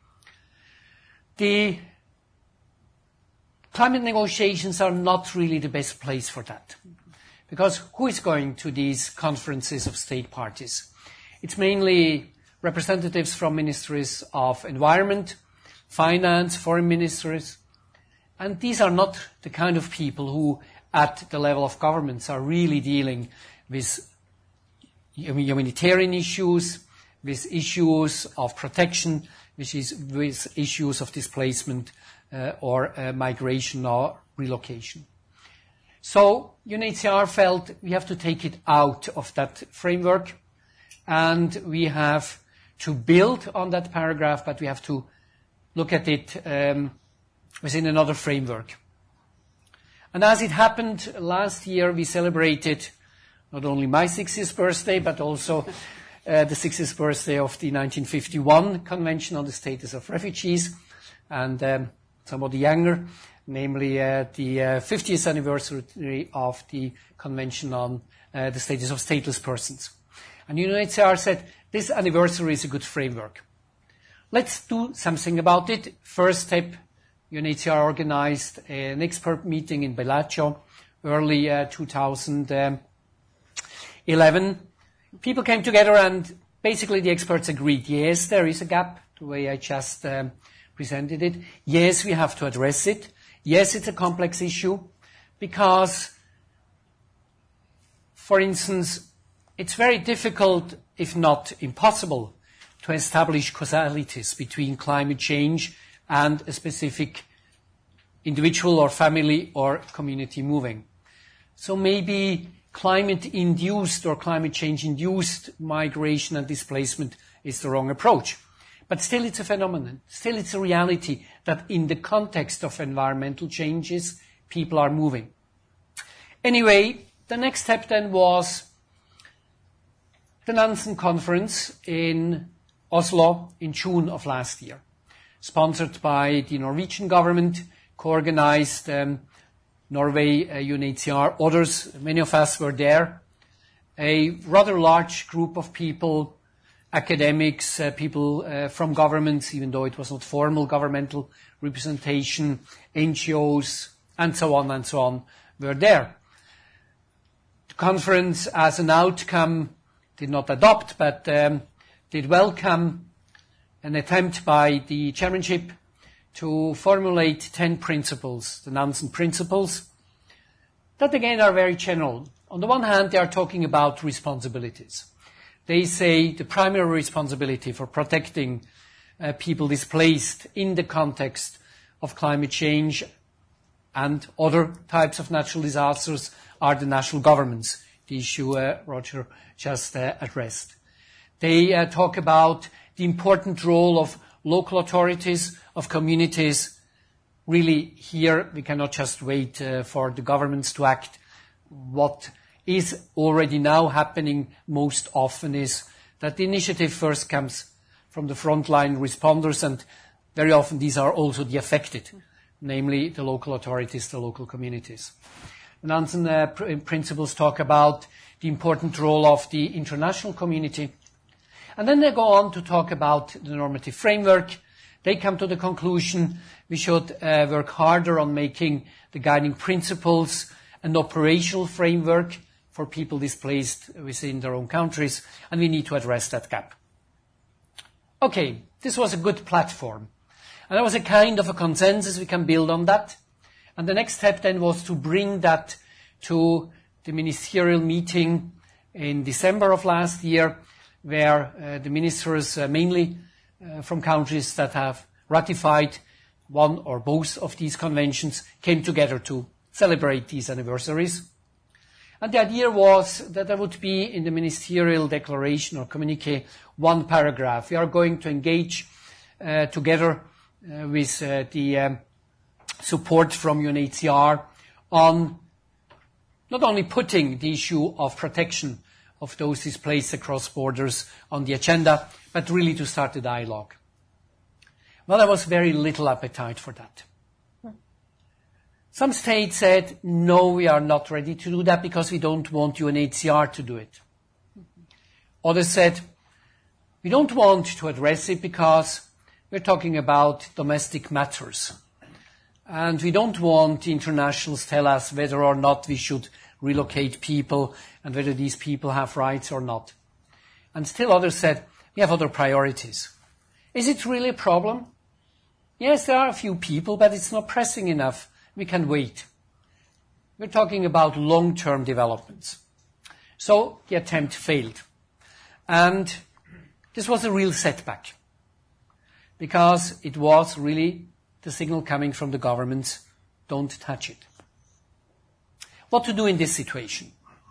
The climate negotiations are not really the best place for that, because who is going to these conferences of state parties? It's mainly representatives from ministries of environment, finance, foreign ministries, and these are not the kind of people who at the level of governments are really dealing with humanitarian issues, with issues of protection, with issues of displacement or migration or relocation. So UNHCR felt we have to take it out of that framework, and we have to build on that paragraph, but we have to look at it within another framework. And as it happened last year, we celebrated not only my 60th birthday, but also the 60th birthday of the 1951 Convention on the Status of Refugees, and somebody younger, namely the 50th anniversary of the Convention on the Status of Stateless Persons. And UNHCR said, this anniversary is a good framework. Let's do something about it. First step, UNHCR organized an expert meeting in Bellagio early 2011. People came together and basically the experts agreed, yes, there is a gap, the way I just presented it. Yes, we have to address it. Yes, it's a complex issue because, for instance, it's very difficult, if not impossible, to establish causalities between climate change and a specific individual or family or community moving. So maybe climate-induced or climate change-induced migration and displacement is the wrong approach. But still it's a phenomenon. Still it's a reality that in the context of environmental changes, people are moving. Anyway, the next step then was the Nansen Conference in Oslo in June of last year, sponsored by the Norwegian government, co-organized Norway, UNHCR, others, many of us were there. A rather large group of people, academics, people from governments, even though it was not formal governmental representation, NGOs, and so on, were there. The conference, as an outcome, did not adopt, but did welcome an attempt by the chairmanship to formulate 10 principles, the Nansen principles, that again are very general. On the one hand, they are talking about responsibilities. They say the primary responsibility for protecting people displaced in the context of climate change and other types of natural disasters are the national governments, the issue Roger just addressed. They talk about the important role of local authorities, of communities. Really, here we cannot just wait for the governments to act. What is already now happening most often is that the initiative first comes from the frontline responders, and very often these are also the affected, namely the local authorities, the local communities. The Nansen principles talk about the important role of the international community. And then they go on to talk about the normative framework. They come to the conclusion we should work harder on making the guiding principles an operational framework for people displaced within their own countries, and we need to address that gap. Okay, this was a good platform. And there was a kind of a consensus, we can build on that. And the next step then was to bring that to the ministerial meeting in December of last year, where the ministers, mainly from countries that have ratified one or both of these conventions, came together to celebrate these anniversaries. And the idea was that there would be in the ministerial declaration or communique one paragraph. We are going to engage together with the support from UNHCR on not only putting the issue of protection of those displaced across borders on the agenda, but really to start a dialogue. Well, there was very little appetite for that. Some states said, no, we are not ready to do that because we don't want UNHCR to do it. Others said, we don't want to address it because we're talking about domestic matters. And we don't want internationals to tell us whether or not we should relocate people and whether these people have rights or not. And still others said, we have other priorities. Is it really a problem? Yes, there are a few people, but it's not pressing enough. We can wait. We're talking about long-term developments. So the attempt failed. And this was a real setback because it was really the signal coming from the governments, don't touch it. What to do in this situation?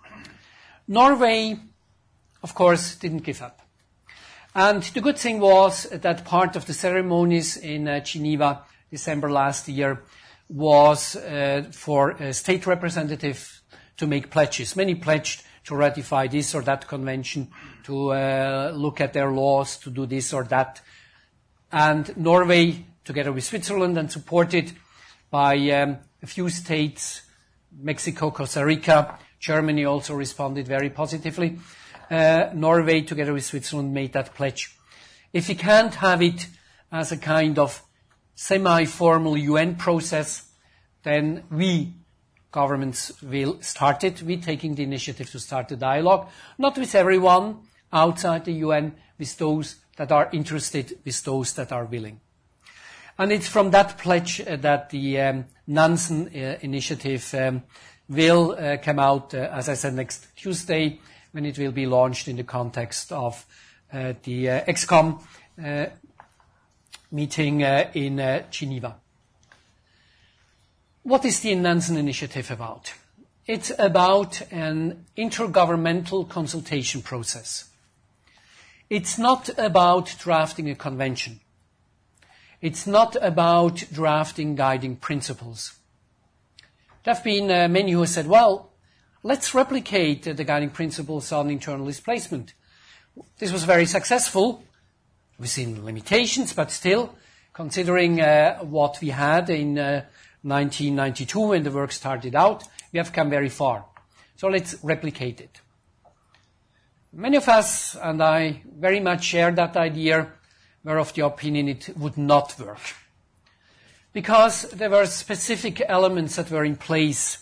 Norway, of course, didn't give up. And the good thing was that part of the ceremonies in Geneva, December last year, was for a state representative to make pledges. Many pledged to ratify this or that convention, to look at their laws, to do this or that. And Norway, together with Switzerland and supported by a few states, Mexico, Costa Rica, Germany also responded very positively. Norway, together with Switzerland, made that pledge. If we can't have it as a kind of semi-formal UN process, then we, governments, will start it. We're taking the initiative to start the dialogue, not with everyone outside the UN, with those that are interested, with those that are willing. And it's from that pledge that the Nansen initiative will come out, as I said, next Tuesday, when it will be launched in the context of the ExCom meeting in Geneva. What is the Nansen Initiative about? It's about an intergovernmental consultation process. It's not about drafting a convention. It's not about drafting guiding principles. There have been many who have said, well, let's replicate the guiding principles on internal displacement. This was very successful, within limitations, but still, considering what we had in 1992 when the work started out, we have come very far. So let's replicate it. Many of us, and I very much share that idea, were of the opinion it would not work. Because there were specific elements that were in place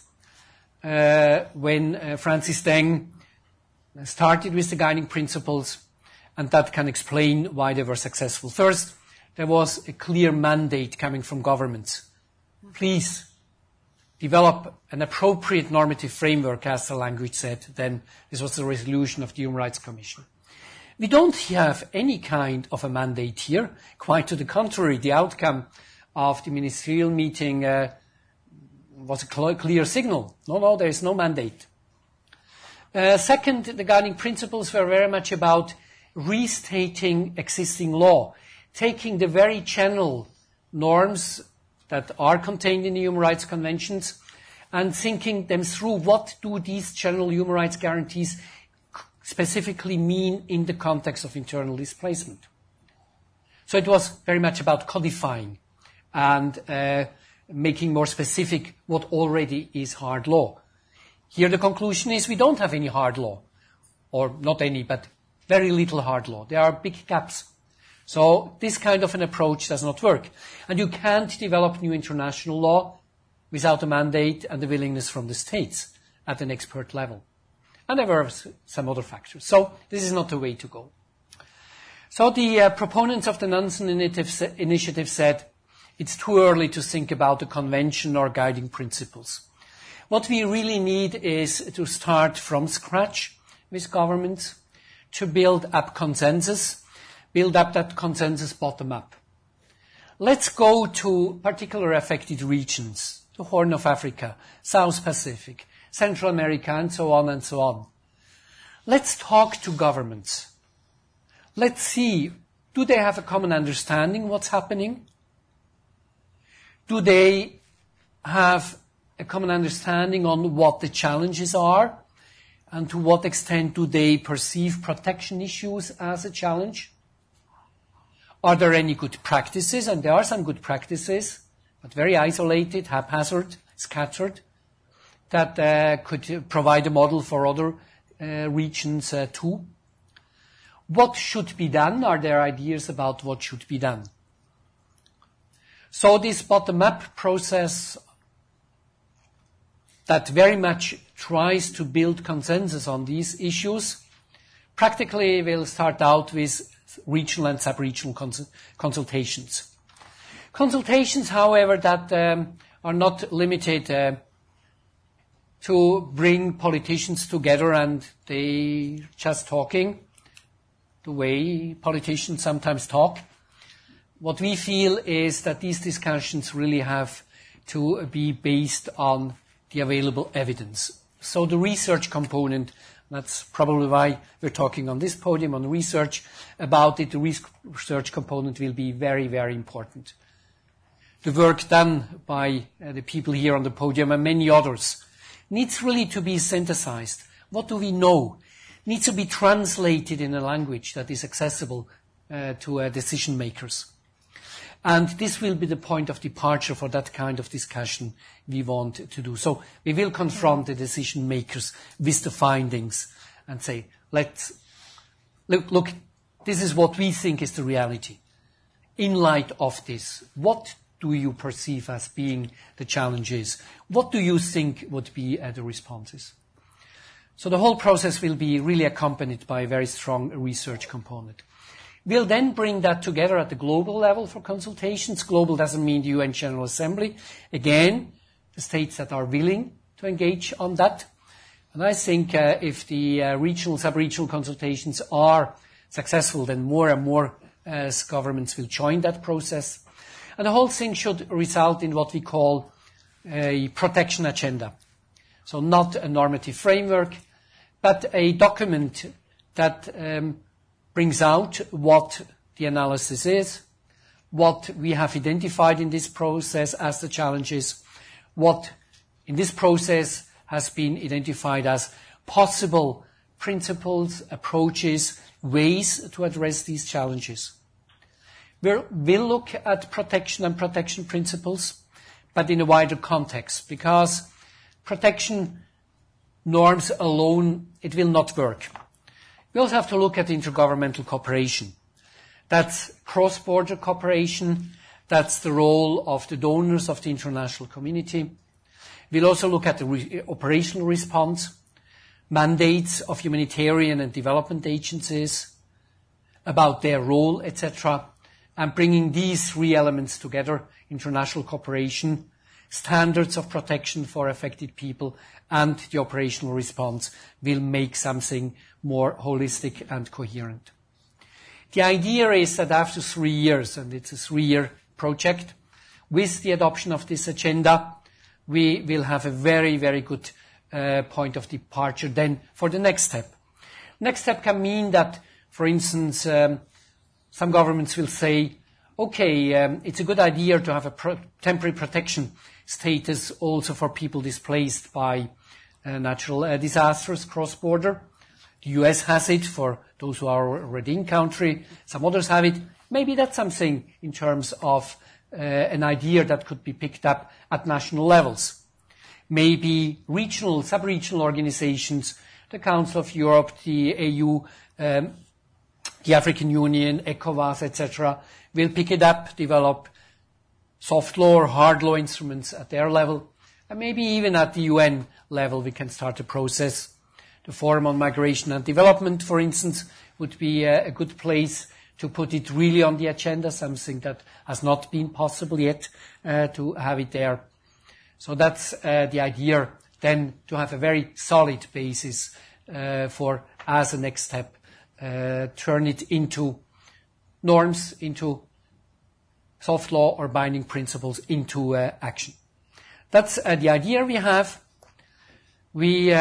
when Francis Deng started with the guiding principles, and that can explain why they were successful. First, there was a clear mandate coming from governments. Please develop an appropriate normative framework, as the language said. Then this was the resolution of the Human Rights Commission. We don't have any kind of a mandate here. Quite to the contrary, the outcome of the ministerial meeting was a clear signal. No, there is no mandate. Second, the guiding principles were very much about restating existing law, taking the very general norms that are contained in the Human Rights Conventions and thinking them through. What do these general human rights guarantees specifically mean in the context of internal displacement? So it was very much about codifying and making more specific what already is hard law. Here the conclusion is we don't have any hard law, or not any, but very little hard law. There are big gaps. So this kind of an approach does not work. And you can't develop new international law without a mandate and the willingness from the states at an expert level. And there were some other factors. So this is not the way to go. So the proponents of the Nansen Initiative said it's too early to think about a convention or guiding principles. What we really need is to start from scratch with governments to build up consensus, build up that consensus bottom up. Let's go to particular affected regions, the Horn of Africa, South Pacific, Central America, and so on and so on. Let's talk to governments. Let's see, do they have a common understanding what's happening? Do they have a common understanding on what the challenges are? And to what extent do they perceive protection issues as a challenge? Are there any good practices? And there are some good practices, but very isolated, haphazard, scattered, that could provide a model for other regions too. What should be done? Are there ideas about what should be done? So this bottom-up process that very much tries to build consensus on these issues practically will start out with regional and sub-regional consultations. Consultations, however, that are not limited to bring politicians together and they just talking the way politicians sometimes talk. What we feel is that these discussions really have to be based on the available evidence. So the research component, that's probably why we're talking on this podium on research about it, the research component will be very, very important. The work done by the people here on the podium and many others needs really to be synthesized. What do we know? Needs to be translated in a language that is accessible to decision makers. And this will be the point of departure for that kind of discussion we want to do. So we will confront the decision makers with the findings and say, let's look, this is what we think is the reality. In light of this, what do you perceive as being the challenges? What do you think would be the responses? So the whole process will be really accompanied by a very strong research component. We'll then bring that together at the global level for consultations. Global doesn't mean the UN General Assembly. Again, the states that are willing to engage on that. And I think if the regional, sub-regional consultations are successful, then more and more governments will join that process. And the whole thing should result in what we call a protection agenda. So not a normative framework, but a document that brings out what the analysis is, what we have identified in this process as the challenges, what in this process has been identified as possible principles, approaches, ways to address these challenges. We'll look at protection and protection principles, but in a wider context, because protection norms alone, it will not work. We also have to look at intergovernmental cooperation. That's cross-border cooperation. That's the role of the donors of the international community. We'll also look at the operational response, mandates of humanitarian and development agencies, about their role, etc., and bringing these three elements together, international cooperation, standards of protection for affected people, and the operational response will make something more holistic and coherent. The idea is that after 3 years, and it's a 3-year project, with the adoption of this agenda, we will have a very, very good point of departure then for the next step. Next step can mean that, for instance, some governments will say, okay, it's a good idea to have a temporary protection status also for people displaced by natural disasters cross-border. The US has it for those who are already in country. Some others have it. Maybe that's something in terms of an idea that could be picked up at national levels. Maybe regional, sub-regional organizations, the Council of Europe, the AU, the African Union, ECOWAS, etc., will pick it up, develop soft law or hard law instruments at their level, and maybe even at the UN level we can start a process. The Forum on Migration and Development, for instance, would be a good place to put it really on the agenda, something that has not been possible yet to have it there. So that's the idea then, to have a very solid basis for, as a next step, turn it into norms, into soft law or binding principles, into action. That's the idea we have. We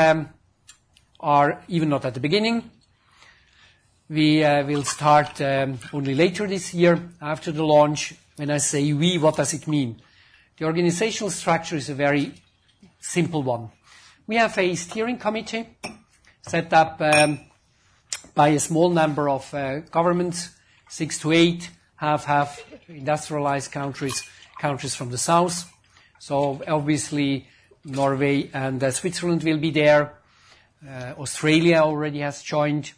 are even not at the beginning. We will start only later this year, after the launch. When I say we, what does it mean? The organizational structure is a very simple one. We have a steering committee set up by a small number of governments, 6 to 8, have industrialized countries from the south. So obviously Norway and Switzerland will be there. Australia already has joined.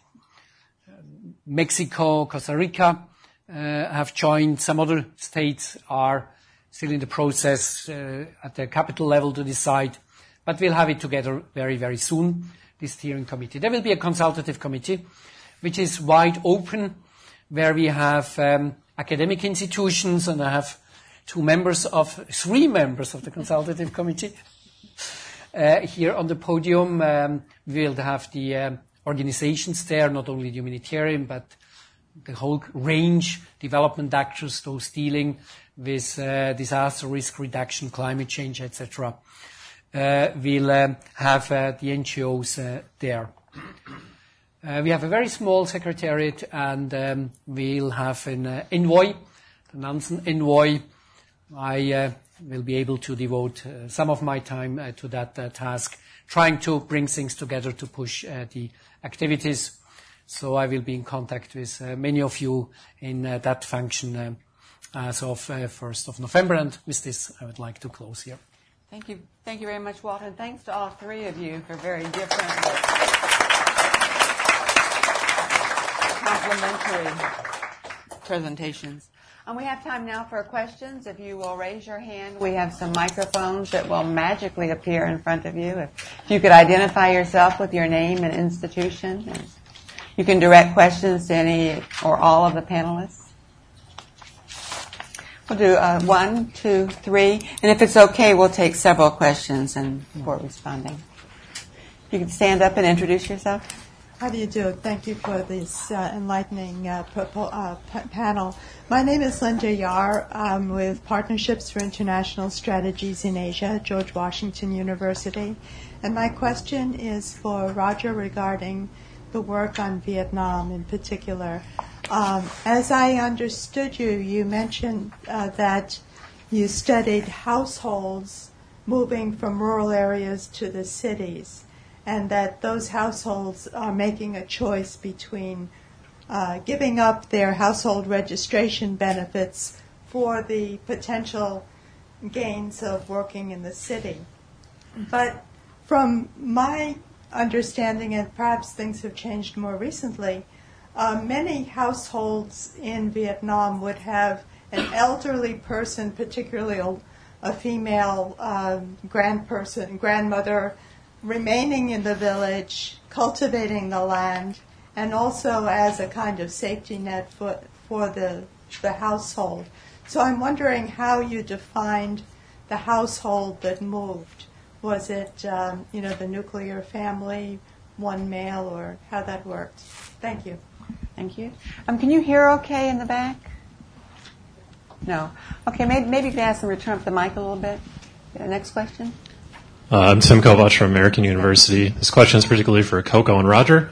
Mexico, Costa Rica have joined. Some other states are still in the process at the capital level to decide. But we'll have it together very, very soon, this steering committee. There will be a consultative committee, which is wide open, where we have academic institutions, and I have 3 members of the consultative committee here on the podium. We'll have the organizations there, not only the humanitarian, but the whole range, development actors, those dealing with disaster risk reduction, climate change, etc. We'll have the NGOs there. We have a very small secretariat, and we'll have an envoy, the Nansen envoy. I will be able to devote some of my time to that task, trying to bring things together to push the activities. So I will be in contact with many of you in that function as of 1st of November. And with this, I would like to close here. Thank you. Thank you very much, Walter. And thanks to all 3 of you for very different, complementary presentations. And we have time now for questions. If you will raise your hand, we have some microphones that will magically appear in front of you. If you could identify yourself with your name and institution. And you can direct questions to any or all of the panelists. We'll do 1, 2, 3. And if it's okay, we'll take several questions before responding. You can stand up and introduce yourself. How do you do? Thank you for this enlightening panel. My name is Linda Yar. I'm with Partnerships for International Strategies in Asia, George Washington University. And my question is for Roger regarding the work on Vietnam in particular. As I understood you, you mentioned that you studied households moving from rural areas to the cities, and that those households are making a choice between giving up their household registration benefits for the potential gains of working in the city. But from my understanding, and perhaps things have changed more recently, many households in Vietnam would have an elderly person, particularly a female grandmother, remaining in the village, cultivating the land, and also as a kind of safety net for the household. So I'm wondering how you defined the household that moved. Was it, the nuclear family, one male, or how that worked? Thank you. Thank you. Can you hear okay in the back? No. Okay, maybe you can ask them to turn up the mic a little bit. Next question. I'm Tim Kovach from American University. This question is particularly for Coco and Roger.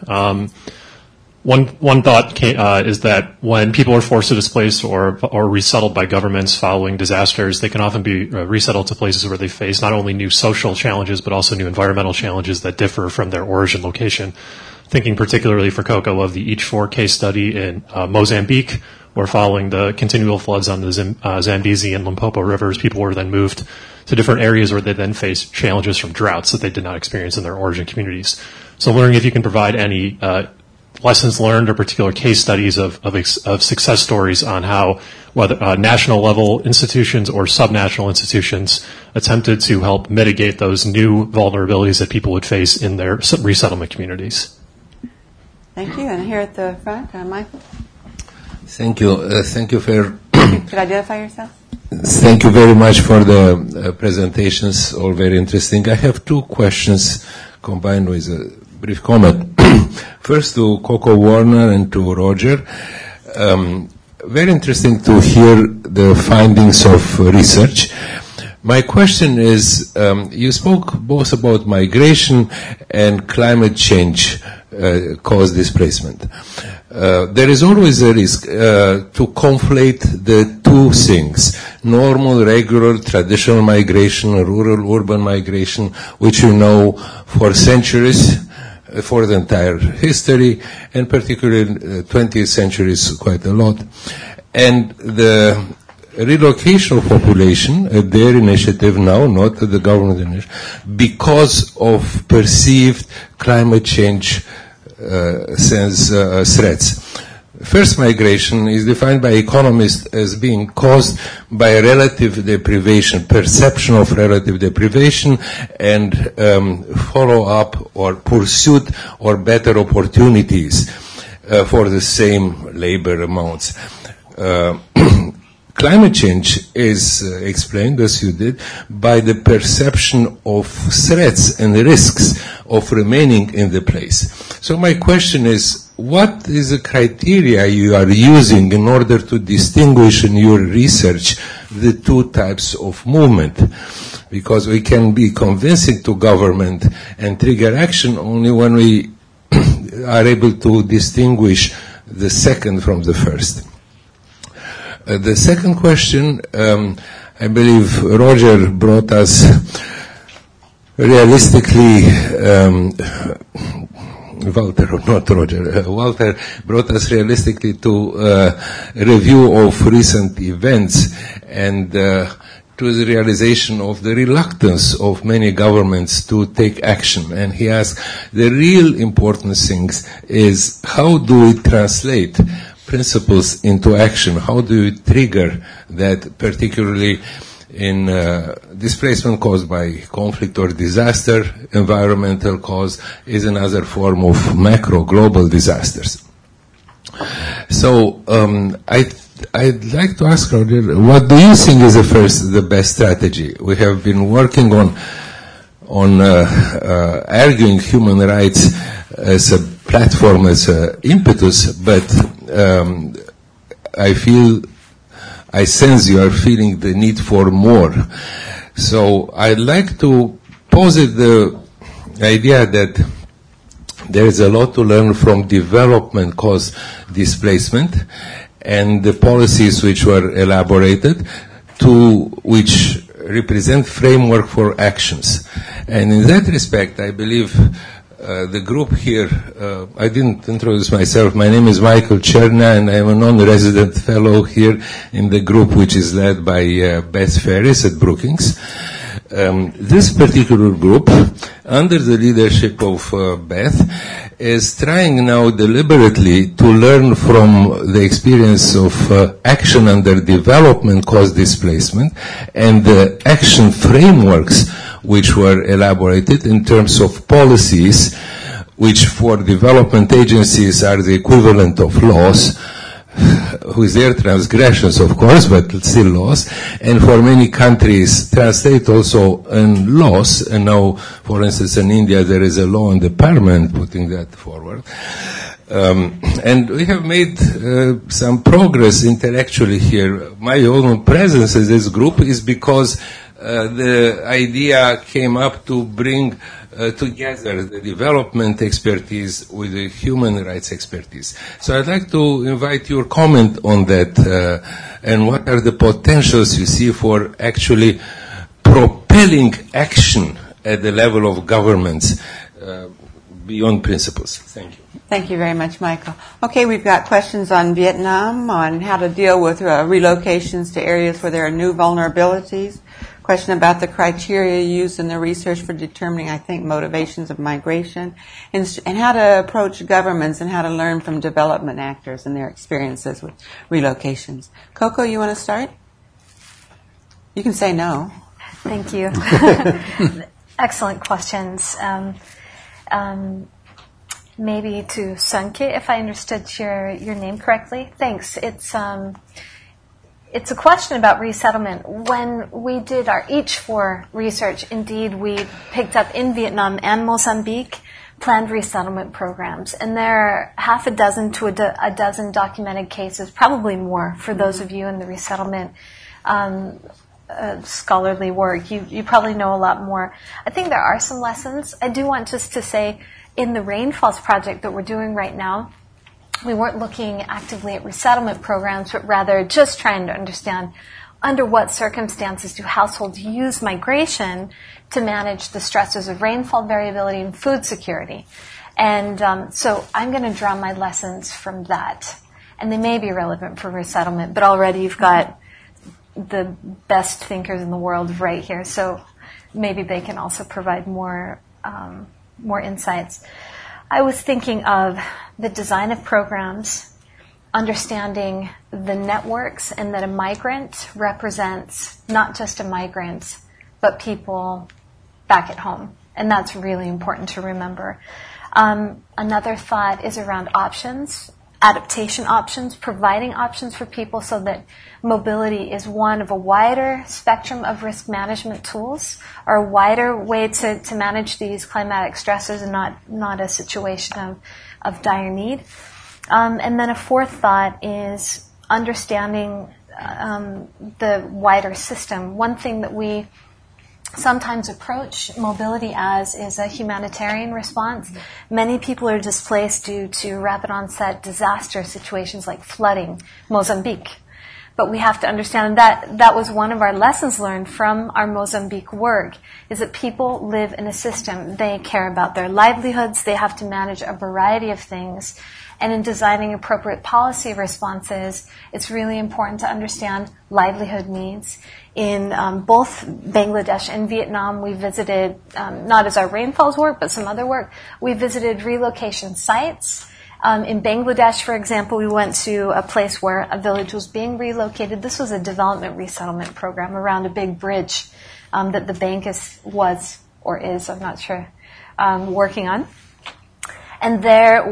One thought is that when people are forced to displace or resettled by governments following disasters, they can often be resettled to places where they face not only new social challenges but also new environmental challenges that differ from their origin location. Thinking particularly for Coco of the Each 4 case study in Mozambique, where following the continual floods on the Zambezi and Limpopo rivers, people were then moved to different areas where they then face challenges from droughts that they did not experience in their origin communities. So I'm wondering if you can provide any lessons learned or particular case studies of success stories on how whether national level institutions or subnational institutions attempted to help mitigate those new vulnerabilities that people would face in their resettlement communities. Thank you. And here at the front, Michael. Thank you. Thank you for... Could identify yourself? Thank you very much for the presentations, all very interesting. I have two questions combined with a brief comment. First to Coco Warner and to Roger. Very interesting to hear the findings of research. My question is, you spoke both about migration and climate change caused displacement. There is always a risk to conflate the two things, normal, regular, traditional migration, rural-urban migration, which you know for centuries, for the entire history, and particularly 20th century is quite a lot. And the relocation of population, their initiative now, not the government initiative, because of perceived climate change threats. First migration is defined by economists as being caused by relative deprivation, perception of relative deprivation, and follow-up or pursuit or better opportunities for the same labor amounts. Climate change is explained, as you did, by the perception of threats and risks of remaining in the place. So my question is, what is the criteria you are using in order to distinguish in your research the two types of movement? Because we can be convincing to government and trigger action only when we are able to distinguish the second from the first. The second question, I believe Roger brought us realistically, Walter brought us realistically to a review of recent events and to the realization of the reluctance of many governments to take action. And he asked, the real important things is how do we translate principles into action? How do you trigger that, particularly in displacement caused by conflict or disaster? Environmental cause is another form of macro global disasters. So I'd like to ask Roger, what do you think is the best strategy? We have been working on arguing human rights as a platform as an impetus, but I sense you are feeling the need for more. So I'd like to posit the idea that there is a lot to learn from development cause displacement and the policies which were elaborated to which represent framework for actions. And in that respect, I believe the group here, I didn't introduce myself. My name is Michael Cherna, and I am a non-resident fellow here in the group which is led by Beth Ferris at Brookings. This particular group, under the leadership of Beth, is trying now deliberately to learn from the experience of action under development cause displacement and the action frameworks which were elaborated in terms of policies which for development agencies are the equivalent of laws, with their transgressions, of course, but still laws, and for many countries translate also in laws, and now, for instance, in India there is a law in the parliament putting that forward. And we have made some progress intellectually here. My own presence in this group is because the idea came up to bring together the development expertise with the human rights expertise. So I'd like to invite your comment on that and what are the potentials you see for actually propelling action at the level of governments beyond principles. Thank you. Thank you very much, Michael. Okay, we've got questions on Vietnam, on how to deal with relocations to areas where there are new vulnerabilities. Question about the criteria used in the research for determining, I think, motivations of migration, and how to approach governments and how to learn from development actors and their experiences with relocations. Coco, you want to start? You can say no. Thank you. Excellent questions. Maybe to Sunke, if I understood your name correctly. Thanks. It's a question about resettlement. When we did our Each4 research, indeed, we picked up in Vietnam and Mozambique planned resettlement programs. And there are half a dozen to a dozen documented cases, probably more for those of you in the resettlement scholarly work. You probably know a lot more. I think there are some lessons. I do want just to say, in the Rainfalls project that we're doing right now, we weren't looking actively at resettlement programs, but rather just trying to understand under what circumstances do households use migration to manage the stresses of rainfall variability and food security. And so I'm going to draw my lessons from that. And they may be relevant for resettlement, but already you've got the best thinkers in the world right here, so maybe they can also provide more insights. I was thinking of the design of programs, understanding the networks, and that a migrant represents not just a migrant, but people back at home. And that's really important to remember. Another thought is around options, adaptation options, providing options for people so that mobility is one of a wider spectrum of risk management tools, or a wider way to manage these climatic stresses and not a situation of dire need. And then a fourth thought is understanding the wider system. One thing that we sometimes approach mobility as is a humanitarian response. Many people are displaced due to rapid onset disaster situations like flooding, Mozambique. But we have to understand that was one of our lessons learned from our Mozambique work, is that people live in a system. They care about their livelihoods. They have to manage a variety of things. And in designing appropriate policy responses, it's really important to understand livelihood needs. In both Bangladesh and Vietnam, we visited, not as our Rainfalls work, but some other work, we visited relocation sites. In Bangladesh, for example, we went to a place where a village was being relocated. This was a development resettlement program around a big bridge that the bank was, I'm not sure, working on. And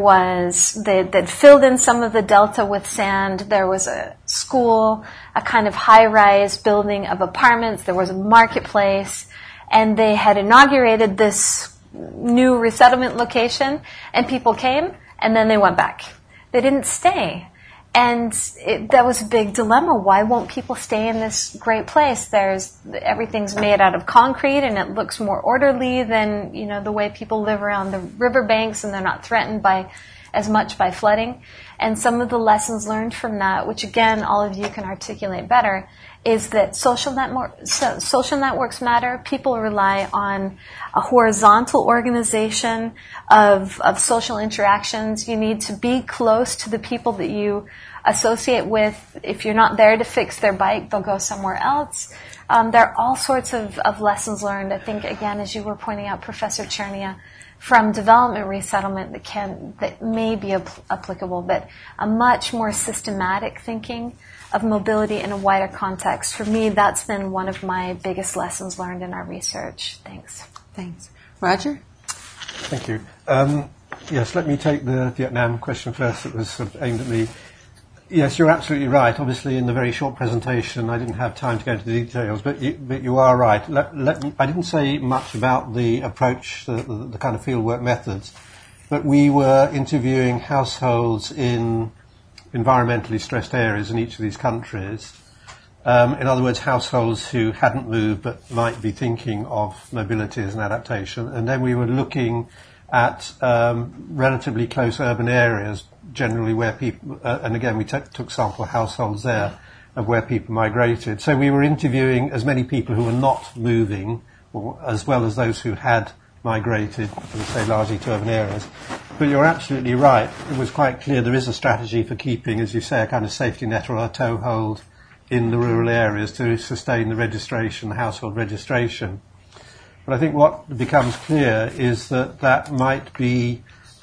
they'd filled in some of the delta with sand. There was a school, a kind of high-rise building of apartments. There was a marketplace. And they had inaugurated this new resettlement location, and people came, and then they went back. They didn't stay. And that was a big dilemma. Why won't people stay in this great place? Everything's made out of concrete, and it looks more orderly than, the way people live around the riverbanks, and they're not threatened as much by flooding. And some of the lessons learned from that, which again, all of you can articulate better, is that social networks matter. People rely on a horizontal organization of social interactions. You need to be close to the people that you associate with. If you're not there to fix their bike, they'll go somewhere else. There are all sorts of lessons learned, I think, again, as you were pointing out, Professor Chernia, from development resettlement that may be applicable, but a much more systematic thinking of mobility in a wider context. For me, that's been one of my biggest lessons learned in our research. Thanks. Roger? Thank you. Yes, let me take the Vietnam question first. It was sort of aimed at me. Yes, you're absolutely right. Obviously, in the very short presentation, I didn't have time to go into the details, but you are right. I didn't say much about the approach, the kind of fieldwork methods, but we were interviewing households in environmentally stressed areas in each of these countries. In other words, households who hadn't moved but might be thinking of mobility as an adaptation. And then we were looking at relatively close urban areas, generally where people, and again we took sample households there of where people migrated. So we were interviewing as many people who were not moving, as well as those who had migrated, I would say largely to urban areas. But you're absolutely right. It was quite clear there is a strategy for keeping, as you say, a kind of safety net or a toehold in the rural areas to sustain the registration, the household registration. But I think what becomes clear is that might be,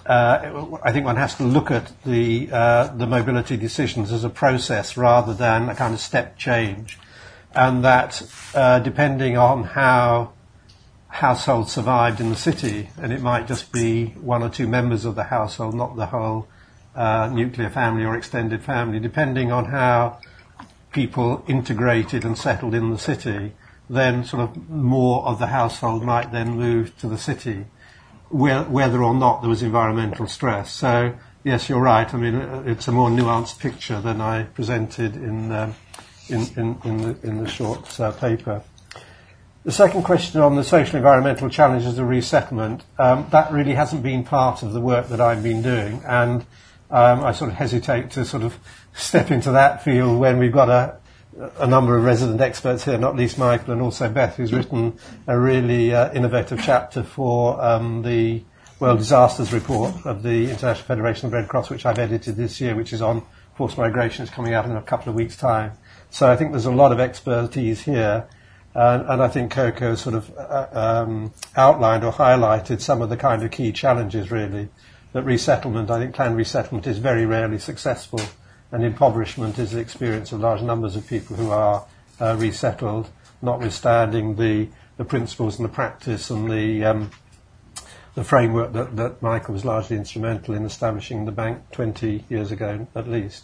I think one has to look at the mobility decisions as a process rather than a kind of step change. And that depending on how household survived in the city, and it might just be one or two members of the household, not the whole nuclear family or extended family, depending on how people integrated and settled in the city, then sort of more of the household might then move to the city, whether or not there was environmental stress. So, yes, you're right. I mean, it's a more nuanced picture than I presented in the short paper. The second question on the social environmental challenges of resettlement, that really hasn't been part of the work that I've been doing, and I sort of hesitate to sort of step into that field when we've got a number of resident experts here, not least Michael and also Beth, who's written a really innovative chapter for the World Disasters Report of the International Federation of the Red Cross, which I've edited this year, which is on forced migration. It's coming out in a couple of weeks' time. So I think there's a lot of expertise here. And I think Coco sort of outlined or highlighted some of the kind of key challenges, really, that resettlement, I think planned resettlement is very rarely successful, and impoverishment is the experience of large numbers of people who are resettled, notwithstanding the principles and the practice and the framework that Michael was largely instrumental in establishing the bank 20 years ago at least.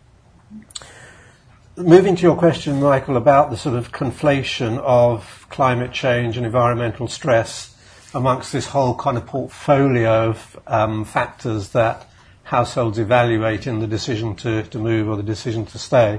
Moving to your question, Michael, about the sort of conflation of climate change and environmental stress amongst this whole kind of portfolio of factors that households evaluate in the decision to move or the decision to stay.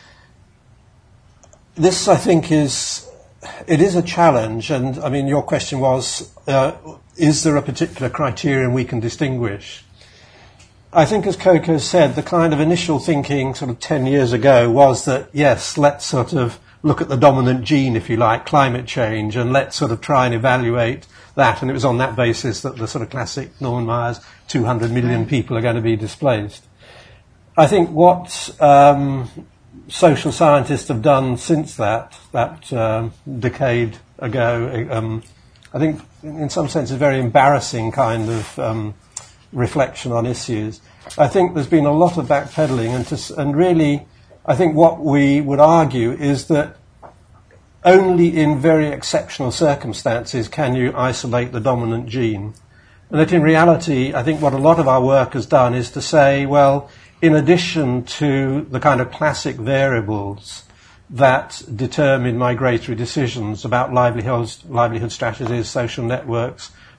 This, I think, is a challenge, and I mean, your question was, is there a particular criterion we can distinguish? I think, as Coco said, the kind of initial thinking sort of 10 years ago was that, yes, let's sort of look at the dominant gene, if you like, climate change, and let's sort of try and evaluate that. And it was on that basis that the sort of classic Norman Myers 200 million people are going to be displaced. I think what social scientists have done since that decade ago, I think in some sense is a very embarrassing kind of reflection on issues. I think there's been a lot of backpedaling, and really, I think what we would argue is that only in very exceptional circumstances can you isolate the dominant gene. And that in reality, I think what a lot of our work has done is to say, well, in addition to the kind of classic variables that determine migratory decisions about livelihood strategies, social networks,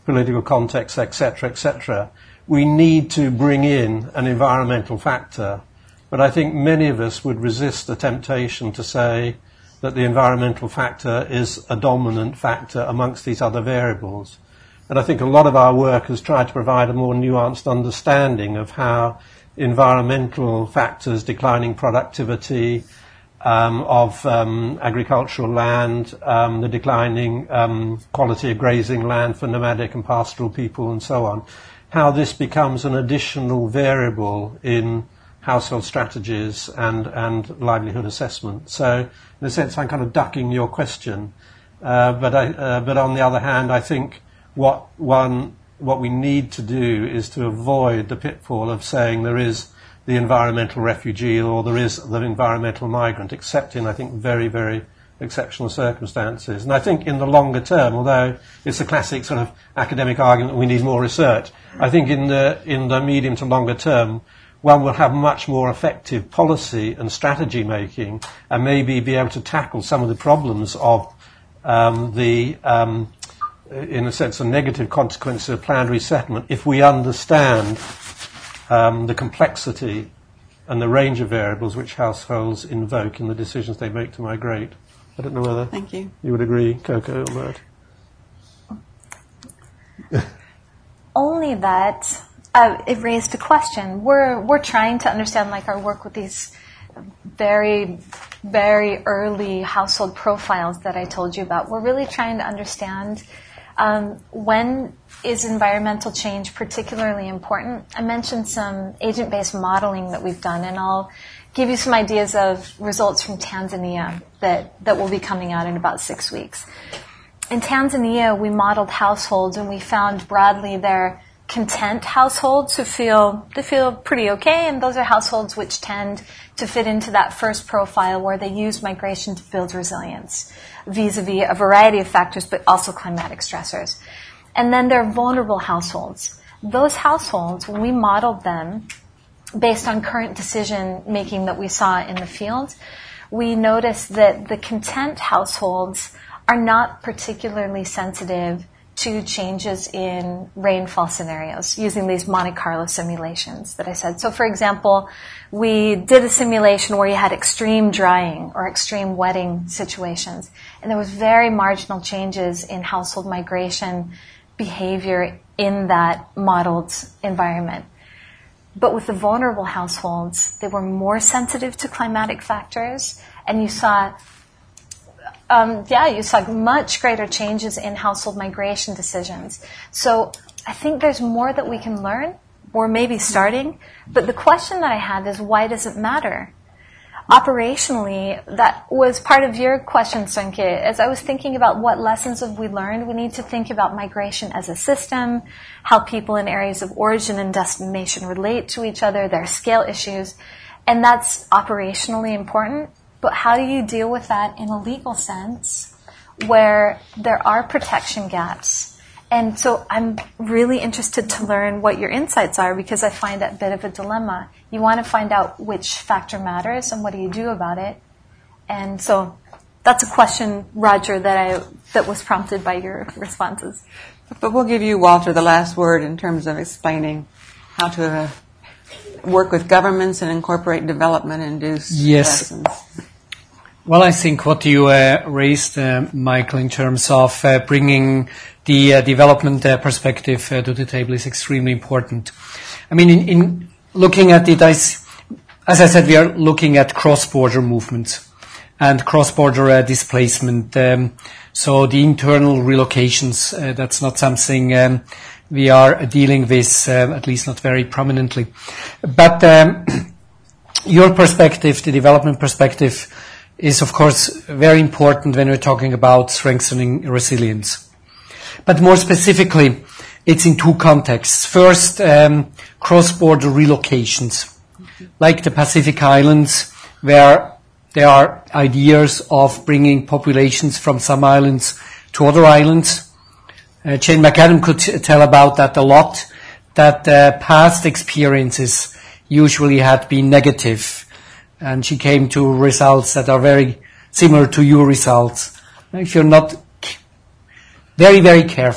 political context, etc., we need to bring in an environmental factor. But I think many of us would resist the temptation to say that the environmental factor is a dominant factor amongst these other variables. And I think a lot of our work has tried to provide a more nuanced understanding of how environmental factors, declining productivity of agricultural land, the declining quality of grazing land for nomadic and pastoral people and so on, how this becomes an additional variable in household strategies and livelihood assessment. So, in a sense, I'm kind of ducking your question. But on the other hand, I think what we need to do is to avoid the pitfall of saying there is the environmental refugee or there is the environmental migrant, except in, I think, very, very exceptional circumstances. And I think in the longer term, although it's a classic sort of academic argument that we need more research, I think in the medium to longer term, one will have much more effective policy and strategy making and maybe be able to tackle some of the problems of in a sense, the negative consequences of planned resettlement if we understand the complexity and the range of variables which households invoke in the decisions they make to migrate. I don't know whether Thank you. You would agree, Coco, on that. Only that it raised a question. We're trying to understand, like, our work with these very, very early household profiles that I told you about. We're really trying to understand when is environmental change particularly important. I mentioned some agent-based modeling that we've done, and I'll give you some ideas of results from Tanzania that will be coming out in about 6 weeks. In Tanzania, we modeled households, and we found broadly they're content households who feel pretty okay, and those are households which tend to fit into that first profile where they use migration to build resilience vis-a-vis a variety of factors, but also climatic stressors. And then there are vulnerable households. Those households, when we modeled them based on current decision making that we saw in the field, we noticed that the content households are not particularly sensitive to changes in rainfall scenarios using these Monte Carlo simulations that I said. So, for example, we did a simulation where you had extreme drying or extreme wetting situations, and there was very marginal changes in household migration behavior in that modeled environment. But with the vulnerable households, they were more sensitive to climatic factors, and you saw much greater changes in household migration decisions. So I think there's more that we can learn. We're maybe starting. But the question that I have is, why does it matter? Operationally, that was part of your question, Sönke. As I was thinking about what lessons have we learned, we need to think about migration as a system, how people in areas of origin and destination relate to each other, their scale issues. And that's operationally important. But how do you deal with that in a legal sense where there are protection gaps? And so I'm really interested to learn what your insights are, because I find that a bit of a dilemma. You want to find out which factor matters and what do you do about it. And so that's a question, Roger, that was prompted by your responses. But we'll give you, Walter, the last word in terms of explaining how to work with governments and incorporate development-induced lessons. Well, I think what you raised, Michael, in terms of bringing the development perspective to the table is extremely important. I mean, in looking at it, as I said, we are looking at cross-border movements and cross-border displacement. So the internal relocations, that's not something we are dealing with, at least not very prominently. But your perspective, the development perspective, is of course very important when we're talking about strengthening resilience. But more specifically, it's in two contexts. First, cross-border relocations, like the Pacific Islands, where there are ideas of bringing populations from some islands to other islands. Jane McAdam could tell about that a lot, that past experiences usually had been negative, and she came to results that are very similar to your results. If you're not very, very careful,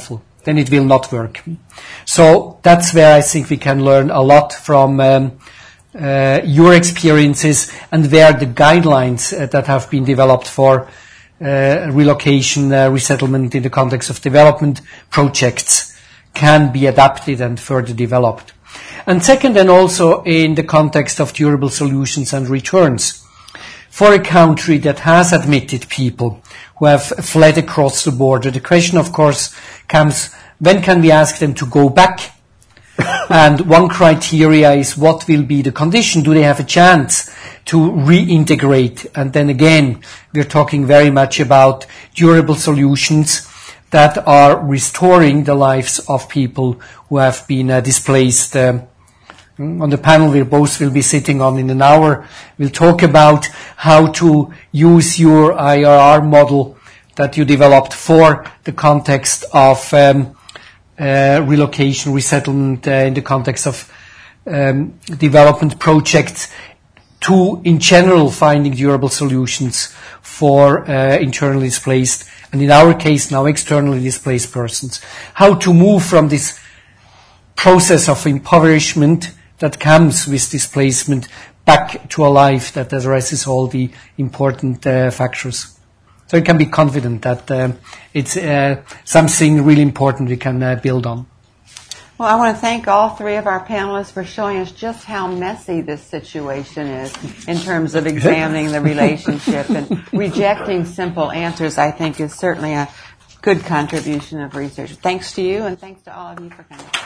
then it will not work. So that's where I think we can learn a lot from your experiences, and where the guidelines that have been developed for relocation, resettlement in the context of development projects can be adapted and further developed. And second, and also in the context of durable solutions and returns. For a country that has admitted people who have fled across the border, the question, of course, comes, when can we ask them to go back? And one criteria is, what will be the condition? Do they have a chance to reintegrate? And then again, we're talking very much about durable solutions that are restoring the lives of people who have been displaced. On the panel we both will be sitting on in an hour, we'll talk about how to use your IRR model that you developed for the context of relocation, resettlement, in the context of development projects, to, in general, finding durable solutions for internally displaced, and in our case now externally displaced persons. How to move from this process of impoverishment that comes with displacement back to a life that addresses all the important factors. So you can be confident that it's something really important we can build on. Well, I want to thank all three of our panelists for showing us just how messy this situation is in terms of examining the relationship, and rejecting simple answers, I think, is certainly a good contribution of research. Thanks to you, and thanks to all of you for coming.